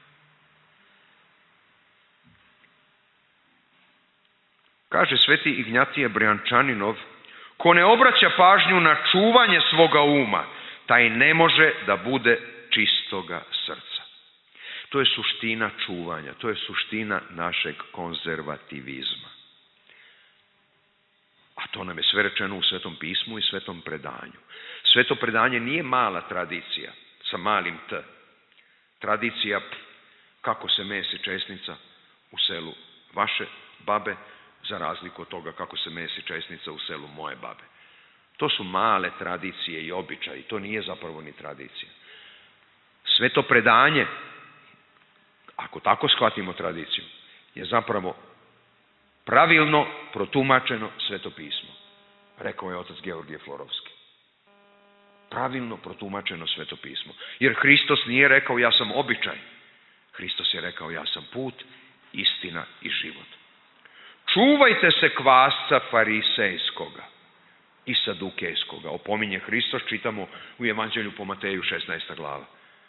Kaže sveti Ignjatije Brijančaninov, Ko ne obraća pažnju na čuvanje svoga uma, taj ne može da bude čistoga srca. To je suština čuvanja, to je suština našeg konzervativizma. A to nam je sve rečeno u Svetom pismu i Svetom predanju. Sveto predanje nije mala tradicija, sa malim t. Tradicija kako se mesi česnica u selu vaše babe, za razliku od toga kako se mesi česnica u selu moje babe. To su male tradicije i običaji, to nije zapravo ni tradicija. Sveto predanje, ako tako shvatimo tradiciju, je zapravo pravilno protumačeno Sveto pismo. Rekao je otac Georgije Florovski. Pravilno protumačeno Sveto pismo. Jer Hristos nije rekao ja sam običaj. Hristos je rekao ja sam put, istina i život. Čuvajte se kvasca farisejskoga i sadukejskoga. Opominje Hristos, čitamo u Evanđelju po Mateju 16. glava.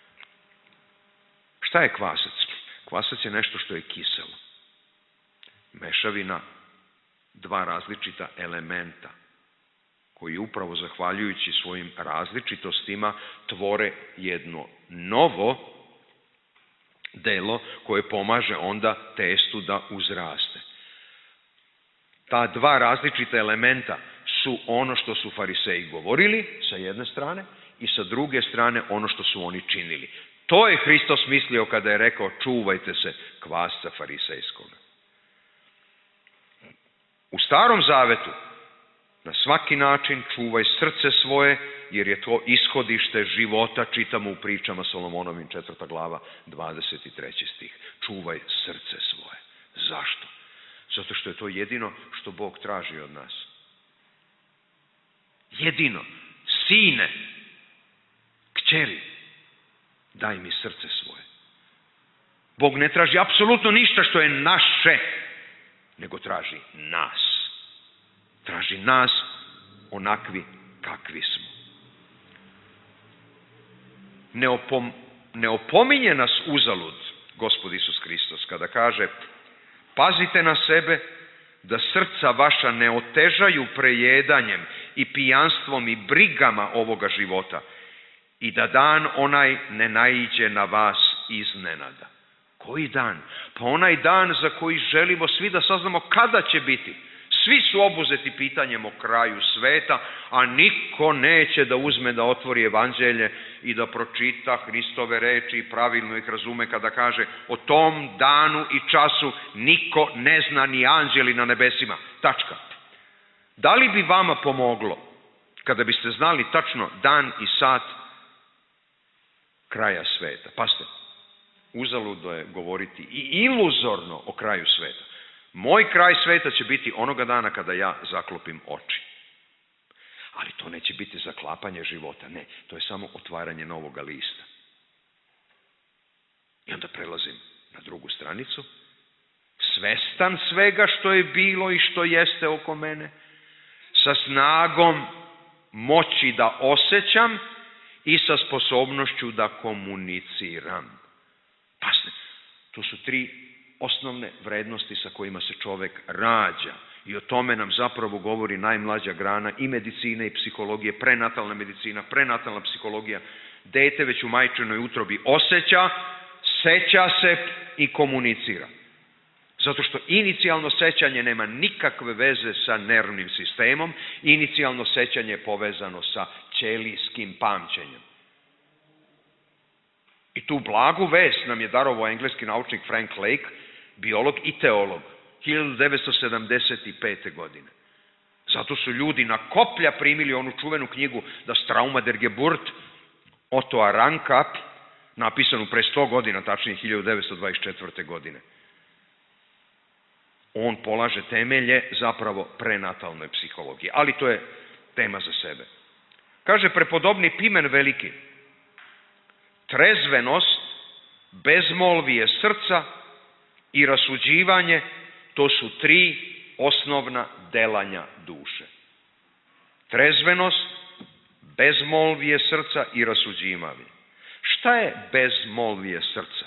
Šta je kvasac? Kvasac je nešto što je kiselo. Mešavina dva različita elementa koji upravo zahvaljujući svojim različitostima tvore jedno novo delo koje pomaže onda testu da uzraste. Ta dva različita elementa su ono što su fariseji govorili sa jedne strane i sa druge strane ono što su oni činili. To je Hristos mislio kada je rekao čuvajte se kvasca farisejskoga. U Starom Zavetu na svaki način čuvaj srce svoje, jer je to ishodište života, čitamo u pričama Solomonovim 4. glava 23. stih. Čuvaj srce svoje. Zašto? Zato što je to jedino što Bog traži od nas. Jedino. Sine, kćeri, daj mi srce svoje. Bog ne traži apsolutno ništa što je naše, nego traži nas. Traži nas onakvi kakvi smo. Ne opominje nas uzalud Gospod Isus Hristos kada kaže pazite na sebe da srca vaša ne otežaju prejedanjem i pijanstvom i brigama ovoga života i da dan onaj ne naiđe na vas iznenada. Koji dan? Pa onaj dan za koji želimo svi da saznamo kada će biti. Svi su obuzeti pitanjem o kraju sveta, a niko neće da uzme da otvori evanđelje i da pročita Hristove reči i pravilno ih razume kada kaže o tom danu i času niko ne zna ni anđeli na nebesima. Tačka. Da li bi vama pomoglo kada biste znali tačno dan i sat kraja sveta? Pazite, uzaludno je govoriti i iluzorno o kraju sveta. Moj kraj sveta će biti onoga dana kada ja zaklopim oči. Ali to neće biti zaklapanje života, ne. To je samo otvaranje novoga lista. I onda prelazim na drugu stranicu. Svestan svega što je bilo i što jeste oko mene, sa snagom moći da osjećam i sa sposobnošću da komuniciram. Pasne, to su tri osnovne vrednosti sa kojima se čovek rađa. I o tome nam zapravo govori najmlađa grana i medicine i psihologije, prenatalna medicina, prenatalna psihologija. Dete već u majčinoj utrobi osjeća, seća se i komunicira. Zato što inicijalno sećanje nema nikakve veze sa nervnim sistemom, inicijalno sećanje je povezano sa ćelijskim pamćenjem. I tu blagu vest nam je darovao engleski naučnik Frank Lake, biolog i teolog, 1975. godine. Zato su ljudi na koplja primili onu čuvenu knjigu Das Trauma der Geburt Ottoa Ranka, napisanu pre 100 godina, tačnije 1924. godine. On polaže temelje zapravo prenatalnoj psihologiji, ali to je tema za sebe. Kaže prepodobni Pimen Veliki, trezvenost, bezmolvije srca i rasuđivanje, to su tri osnovna delanja duše. Trezvenost, bezmolvije srca i rasuđivanje. Šta je bezmolvije srca?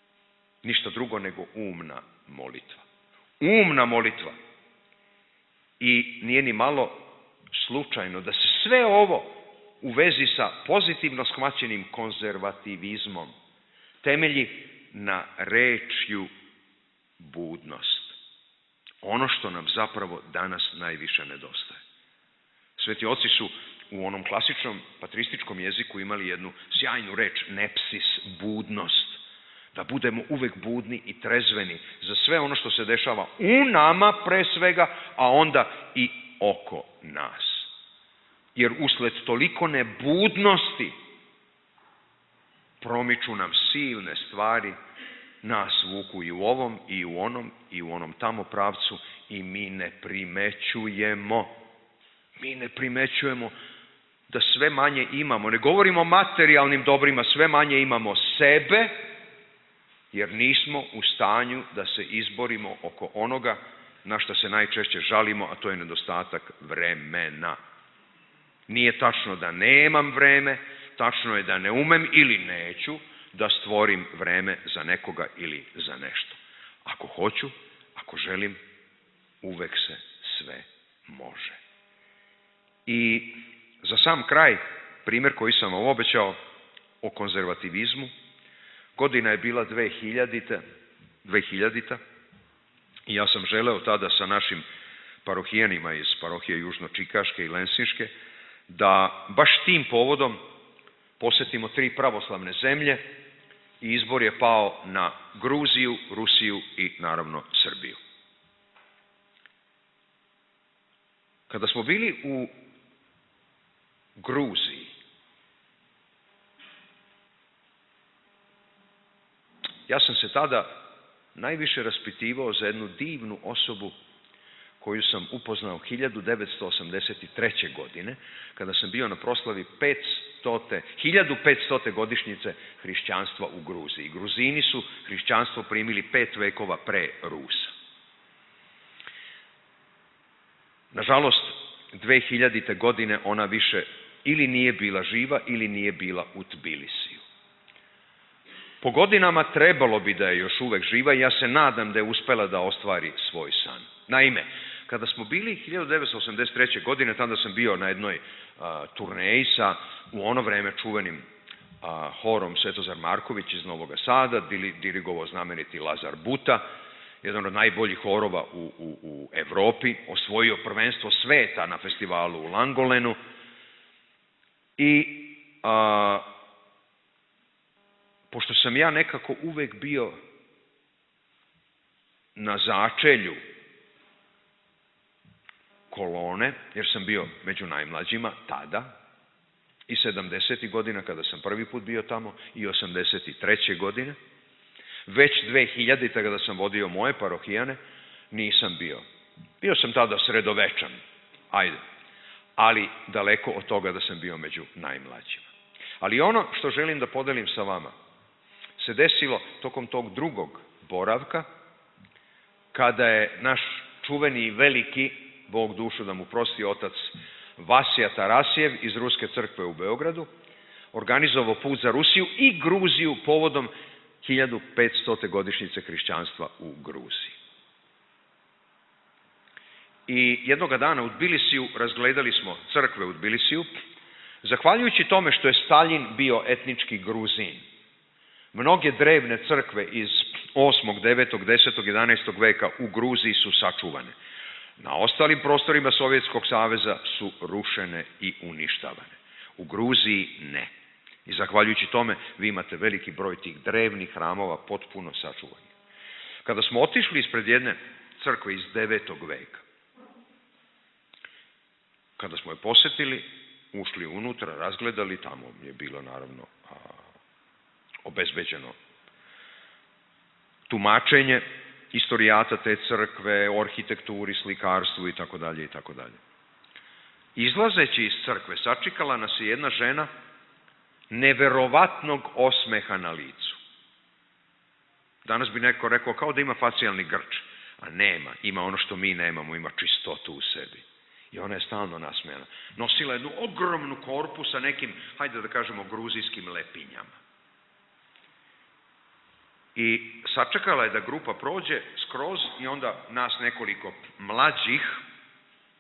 Ništa drugo nego umna molitva. Umna molitva I nije ni malo slučajno da se sve ovo u vezi sa pozitivno shvaćenim konzervativizmom temelji na rečju budnost. Ono što nam zapravo danas najviše nedostaje. Sveti oci su u onom klasičnom patrističkom jeziku imali jednu sjajnu reč, nepsis, budnost. Da budemo uvek budni i trezveni za sve ono što se dešava u nama pre svega, a onda i oko nas. Jer usled toliko nebudnosti promiču nam silne stvari, nas vuku i u ovom, i u onom tamo pravcu i mi ne primećujemo. Mi ne primećujemo da sve manje imamo. Ne govorimo o materijalnim dobrima, sve manje imamo sebe, jer nismo u stanju da se izborimo oko onoga na što se najčešće žalimo, a to je nedostatak vremena. Nije tačno da nemam vreme, tačno je da ne umem ili neću da stvorim vreme za nekoga ili za nešto. Ako hoću, ako želim, uvek se sve može. I za sam kraj, primjer koji sam vam obećao o konzervativizmu, godina je bila 2000. I ja sam želeo tada sa našim parohijanima iz parohije Južno-Čikaške i Lensinške da baš tim povodom posetimo 3 pravoslavne zemlje i izbor je pao na Gruziju, Rusiju i naravno Srbiju. Kada smo bili u Gruziji, ja sam se tada najviše raspitivao za jednu divnu osobu koju sam upoznao 1983. godine, kada sam bio na proslavi 1500. godišnjice hrišćanstva u Gruziji. Gruzini su hrišćanstvo primili 5 vekova pre Rusa. Nažalost, 2000. godine ona više ili nije bila živa ili nije bila u Tbilisiju. Po godinama trebalo bi da je još uvek živa i ja se nadam da je uspela da ostvari svoj san. Naime, kada smo bili 1983. godine, tada sam bio na jednoj turneji sa u ono vreme čuvenim horom Svetozar Marković iz Novog Sada, dirigovao znameniti Lazar Buta, jedan od najboljih horova u Evropi, osvojio prvenstvo sveta na festivalu u Langolenu i pošto sam ja nekako uvek bio na začelju kolone, jer sam bio među najmlađima tada, i 70. godina kada sam prvi put bio tamo, i 83. godine, već 2000. kada sam vodio moje parohijane, nisam bio. Bio sam tada sredovečan, ali daleko od toga da sam bio među najmlađima. Ali ono što želim da podelim sa vama se desilo tokom tog drugog boravka, kada je naš čuveni i veliki, Bog dušu da mu prosti, otac Vasija Tarasijev iz Ruske crkve u Beogradu, organizovao put za Rusiju i Gruziju povodom 1500. godišnjice hrišćanstva u Gruziji. I jednoga dana u Tbilisiju razgledali smo crkve u Tbilisiju, zahvaljujući tome što je Staljin bio etnički Gruzin. Mnoge drevne crkve iz 8., 9., 10., 11. veka u Gruziji su sačuvane. Na ostalim prostorima Sovjetskog saveza su rušene i uništavane. U Gruziji ne. I zahvaljujući tome vi imate veliki broj tih drevnih hramova potpuno sačuvanih. Kada smo otišli ispred jedne crkve iz 9. veka, kada smo je posetili, ušli unutra, razgledali, tamo je bilo naravno obezbeđeno tumačenje istorijata te crkve, o arhitekturi, slikarstvu itd. itd. Izlazeći iz crkve, sačekala nas je jedna žena neverovatnog osmeha na licu. Danas bi neko rekao kao da ima facijalni grč, a nema, ima ono što mi nemamo, ima čistotu u sebi. I ona je stalno nasmejana. Nosila jednu ogromnu korpu sa nekim, hajde da kažemo, gruzijskim lepinjama. I sačekala je da grupa prođe skroz i onda nas nekoliko mlađih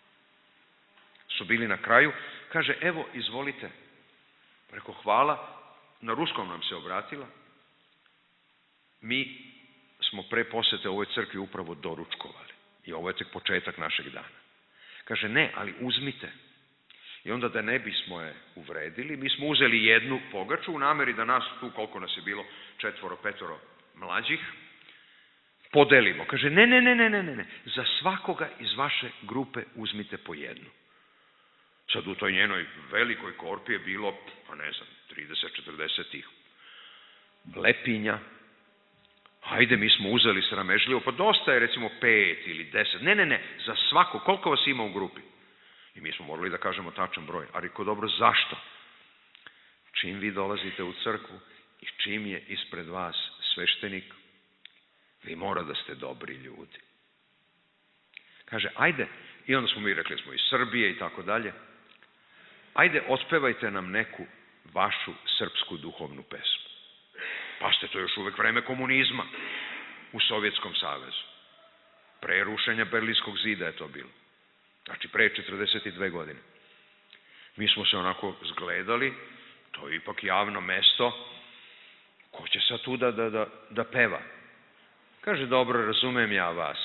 su bili na kraju, kaže, evo, izvolite. Rekao, hvala, na ruskom nam se obratila. Mi smo pre posete ovoj crkvi upravo doručkovali i ovo je tek početak našeg dana. Kaže, ne, ali uzmite. I onda da ne bismo je uvredili, mi smo uzeli jednu pogaču u nameri da nas tu, koliko nas je bilo, 4, 5 mlađih, podelimo. Kaže, ne, za svakoga iz vaše grupe uzmite po jednu. Sad u toj njenoj velikoj korpi je bilo, 30-40 tih lepinja. Hajde, mi smo uzeli sramežljivo, pa dosta je recimo 5 ili 10. Ne, za svako, koliko vas ima u grupi? I mi smo morali da kažemo tačan broj. A reko, dobro, zašto? Čim vi dolazite u crkvu i čim je ispred vas sveštenik, vi mora da ste dobri ljudi. Kaže, ajde, i onda smo mi rekli, smo iz Srbije i tako dalje, ajde, otpevajte nam neku vašu srpsku duhovnu pesmu. Pa ste, to još uvek vreme komunizma u Sovjetskom savezu. Pre rušenja Berlinskog zida je to bilo. Znači, pre 42 godine. Mi smo se onako zgledali, to je ipak javno mesto, ko će sad tu da peva? Kaže, dobro, razumem ja vas.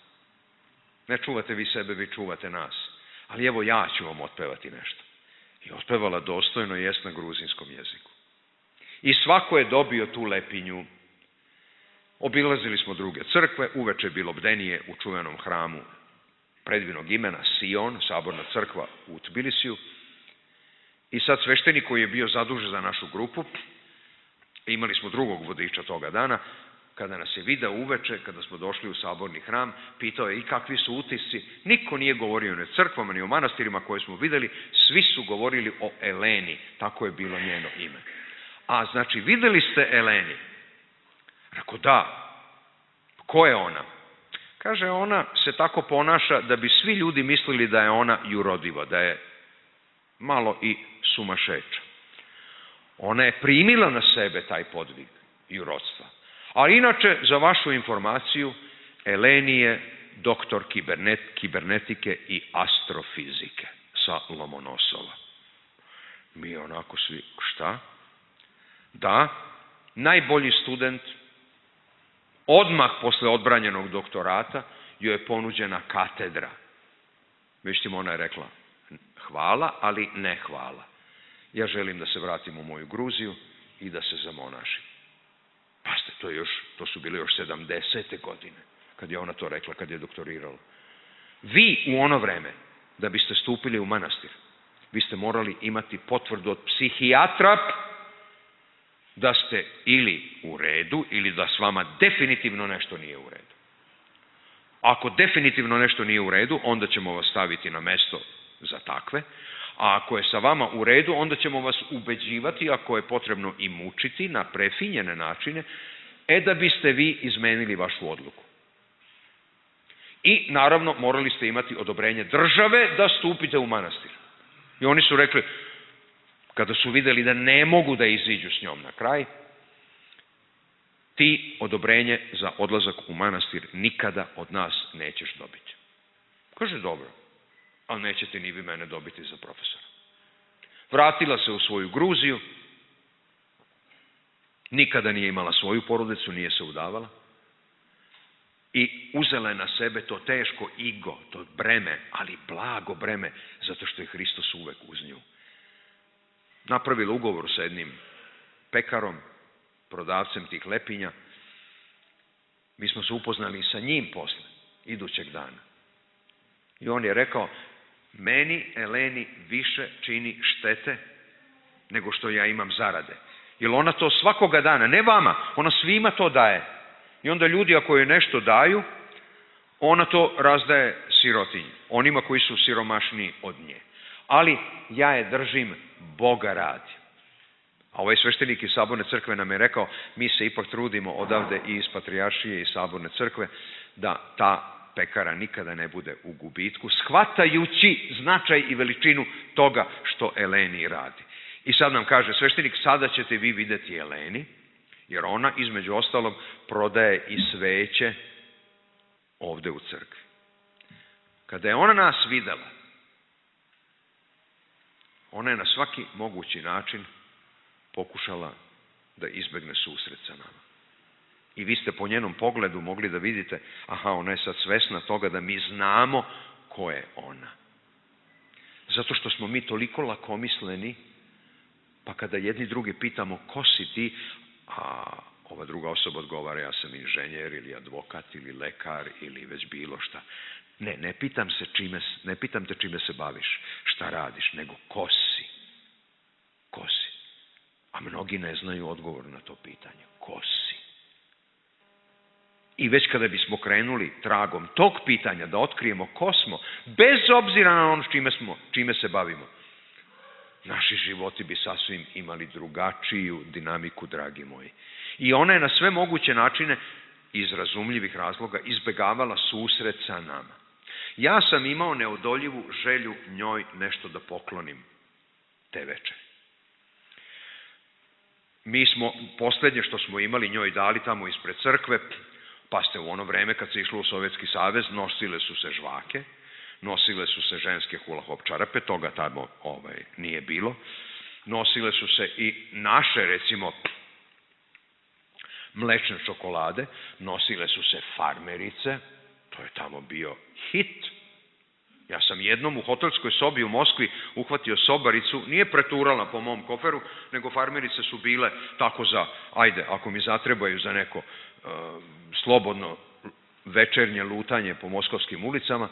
Ne čuvate vi sebe, vi čuvate nas. Ali evo, ja ću vam otpevati nešto. I otpevala dostojno, jest na gruzinskom jeziku. I svako je dobio tu lepinju. Obilazili smo druge crkve, uveče je bilo bdenije u čuvenom hramu predivnog imena Sion, saborna crkva u Tbilisiju. I sad sveštenik koji je bio zadužen za našu grupu, imali smo drugog vodiča toga dana, kada nas je video uveče, kada smo došli u saborni hram, pitao je i kakvi su utisci. Niko nije govorio ni o crkvama, ni o manastirima koje smo videli, svi su govorili o Eleni, tako je bilo njeno ime. A znači, videli ste Eleni? Rekao, da. Ko je ona? Kaže, ona se tako ponaša da bi svi ljudi mislili da je ona jurodiva, da je malo i sumašeča. Ona je primila na sebe taj podvig jurodstva. A inače, za vašu informaciju, Eleni je doktor kibernetike i astrofizike sa Lomonosova. Mi onako svi, šta? Da, najbolji student, odmah posle odbranjenog doktorata, joj je ponuđena katedra. Međutim, ona je rekla, hvala, ali ne hvala. Ja želim da se vratim u moju Gruziju i da se zamonašim. Pazite, to su bile još 70. godine, kad je ona to rekla, kad je doktorirala. Vi u ono vreme, da biste stupili u manastir, vi ste morali imati potvrdu od psihijatra da ste ili u redu, ili da s vama definitivno nešto nije u redu. Ako definitivno nešto nije u redu, onda ćemo vas staviti na mesto za takve, a ako je sa vama u redu, onda ćemo vas ubeđivati, ako je potrebno i mučiti na prefinjene načine, da biste vi izmenili vašu odluku. I, naravno, morali ste imati odobrenje države da stupite u manastir. I oni su rekli, kada su videli da ne mogu da iziđu s njom na kraj, ti odobrenje za odlazak u manastir nikada od nas nećeš dobiti. Kaže, dobro, ali nećete ni vi mene dobiti za profesora. Vratila se u svoju Gruziju, nikada nije imala svoju porodicu, nije se udavala i uzela je na sebe to teško igo, to breme, ali blago breme, zato što je Hristos uvek uz nju. Napravila ugovor sa jednim pekarom, prodavcem tih lepinja. Mi smo se upoznali sa njim posle, idućeg dana. I on je rekao, meni, Eleni, više čini štete nego što ja imam zarade. Jer ona to svakoga dana, ne vama, ona svima to daje. I onda ljudi ako joj nešto daju, ona to razdaje sirotinji, onima koji su siromašniji od nje. Ali ja je držim, Boga radi. A ovaj sveštenik iz Saborne crkve nam je rekao, mi se ipak trudimo odavde i iz Patrijaršije i Saborne crkve, da ta pekara nikada ne bude u gubitku, shvatajući značaj i veličinu toga što Eleni radi. I sad nam kaže sveštenik, sada ćete vi videti Eleni, jer ona između ostalog prodaje i sveće ovde u crkvi. Kada je ona nas videla, ona je na svaki mogući način pokušala da izbegne susret sa nama. I vi ste po njenom pogledu mogli da vidite, aha, ona je sad svesna toga da mi znamo ko je ona. Zato što smo mi toliko lakomisleni, pa kada jedni drugi pitamo ko si ti, a ova druga osoba odgovara ja sam inženjer ili advokat ili lekar ili već bilo šta. Ne pitam te čime se baviš, šta radiš, nego ko si. Ko si? A mnogi ne znaju odgovor na to pitanje. Ko si? I već kada bismo krenuli tragom tog pitanja da otkrijemo ko smo, bez obzira na ono čime se bavimo, naši životi bi sasvim imali drugačiju dinamiku, dragi moji. I ona je na sve moguće načine, iz razumljivih razloga, izbegavala susret sa nama. Ja sam imao neodoljivu želju njoj nešto da poklonim te večeri. Mi smo, posljednje što smo imali njoj dali tamo ispred crkve, pa ste u ono vreme kad se išlo u Sovjetski savez, nosile su se žvake, nosile su se ženske hula-hop čarape, toga tamo nije bilo. Nosile su se i naše, recimo, mlečne čokolade, nosile su se farmerice, to je tamo bio hit. Ja sam jednom u hotelskoj sobi u Moskvi uhvatio sobaricu, nije preturala po mom koferu, nego farmerice su bile tako za, ajde, ako mi zatrebaju za neko slobodno večernje lutanje po moskovskim ulicama,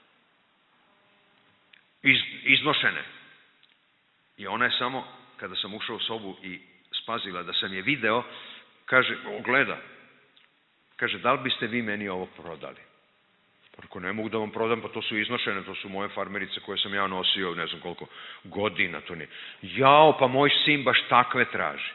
iznošene. I ona je samo, kada sam ušao u sobu i spazila da sam je video, kaže, gleda, kaže, da li biste vi meni ovo prodali? Ako ne mogu da vam prodam, pa to su iznošene, to su moje farmerice koje sam ja nosio, ne znam koliko godina, to nije. Jao, pa moj sin baš takve traži.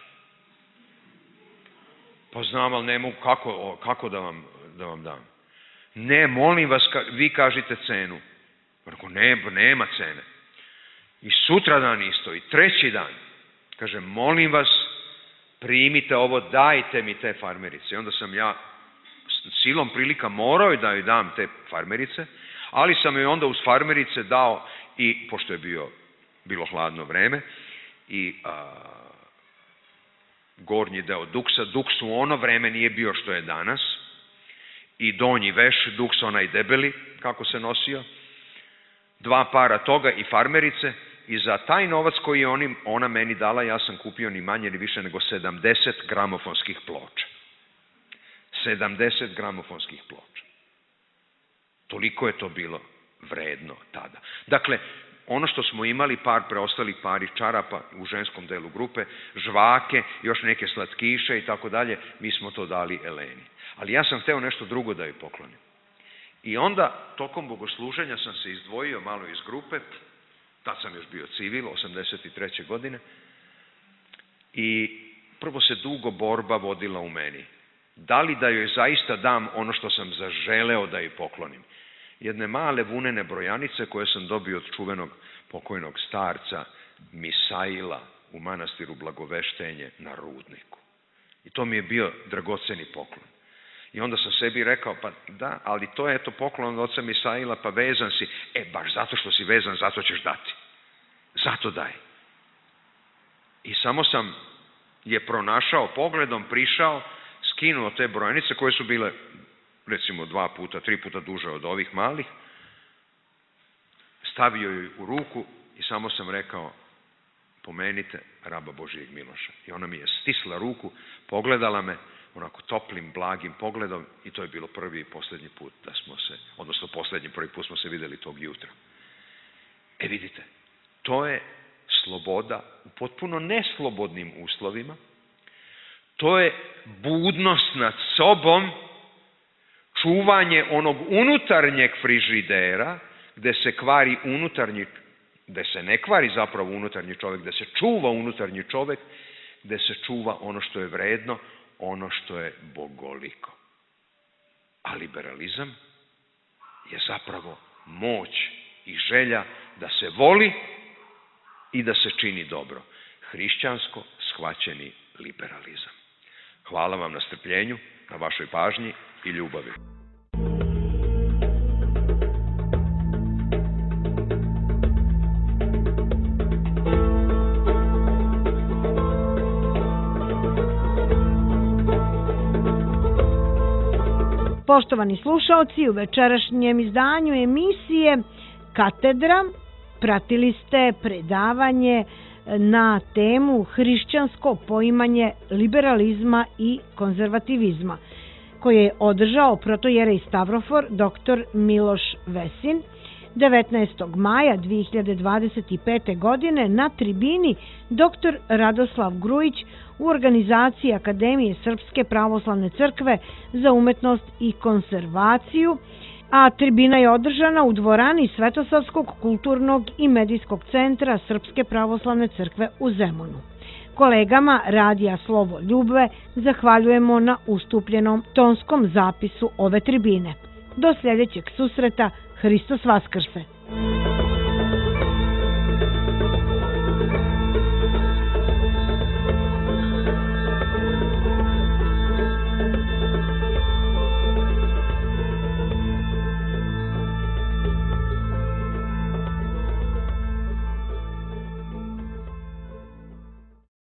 Pa znam, ali ne mogu, kako da vam dam? Ne, molim vas, vi kažite cenu. Ako nema cene. I sutra dan isto, i treći dan. Kaže, molim vas, primite ovo, dajte mi te farmerice. I onda sam ja silom prilika morao da joj dam te farmerice, ali sam joj onda uz farmerice dao i, pošto je bilo hladno vreme, i gornji deo duksa. Duks u ono vreme nije bio što je danas, i donji veš, duks onaj debeli, kako se nosio, 2 para toga i farmerice, i za taj novac koji je ona meni dala, ja sam kupio ni manje ni više nego 70 gramofonskih ploča. 70 gramofonskih ploča. Toliko je to bilo vredno tada. Dakle, ono što smo imali, preostali pari čarapa u ženskom delu grupe, žvake, još neke slatkiše i tako dalje, mi smo to dali Eleni. Ali ja sam hteo nešto drugo da joj poklonim. I onda, tokom bogosluženja sam se izdvojio malo iz grupe, tad sam još bio civil, 83. godine, i prvo se dugo borba vodila u meni. Da li da joj zaista dam ono što sam zaželeo da joj poklonim? Jedne male vunene brojanice koje sam dobio od čuvenog pokojnog starca Misaila u manastiru Blagoveštenje na Rudniku. I to mi je bio dragoceni poklon. I onda sam sebi rekao, pa da, ali to je poklon od oca Misaila, pa vezan si. Baš zato što si vezan, zato ćeš dati. Zato daj. I samo sam je pronašao pogledom, prišao, skinuo te brojanice koje su bile, recimo 2 puta, 3 puta duže od ovih malih, stavio joj u ruku i samo sam rekao, pomenite raba Božijeg Miloša. I ona mi je stisla ruku, pogledala me onako toplim, blagim pogledom, i to je bilo prvi i posljednji put da smo se, odnosno prvi put smo se videli tog jutra. Vidite, to je sloboda u potpuno neslobodnim uslovima, to je budnost nad sobom, čuvanje onog unutarnjeg frižidera, gde se ne kvari zapravo unutarnji čovjek, gde se čuva unutarnji čovjek, gde se čuva ono što je vredno, ono što je bogoliko. A liberalizam je zapravo moć i želja da se voli i da se čini dobro. Hrišćansko shvaćeni liberalizam. Hvala vam na strpljenju, na vašoj pažnji i ljubavi. Poštovani slušaoci, u večerašnjem izdanju emisije Katedra pratili ste predavanje na temu hrišćansko poimanje liberalizma i konzervativizma, koje je održao protojerej Stavrofor dr. Miloš Vesin 19. maja 2025. godine na tribini dr. Radoslav Grujić u organizaciji Akademije Srpske pravoslavne crkve za umetnost i konzervaciju, a tribina je održana u dvorani Svetosavskog kulturnog i medijskog centra Srpske pravoslavne crkve u Zemunu. Kolegama Radija Slovo Ljubve zahvaljujemo na ustupljenom tonskom zapisu ove tribine. Do sljedećeg susreta, Hristos Vaskrse!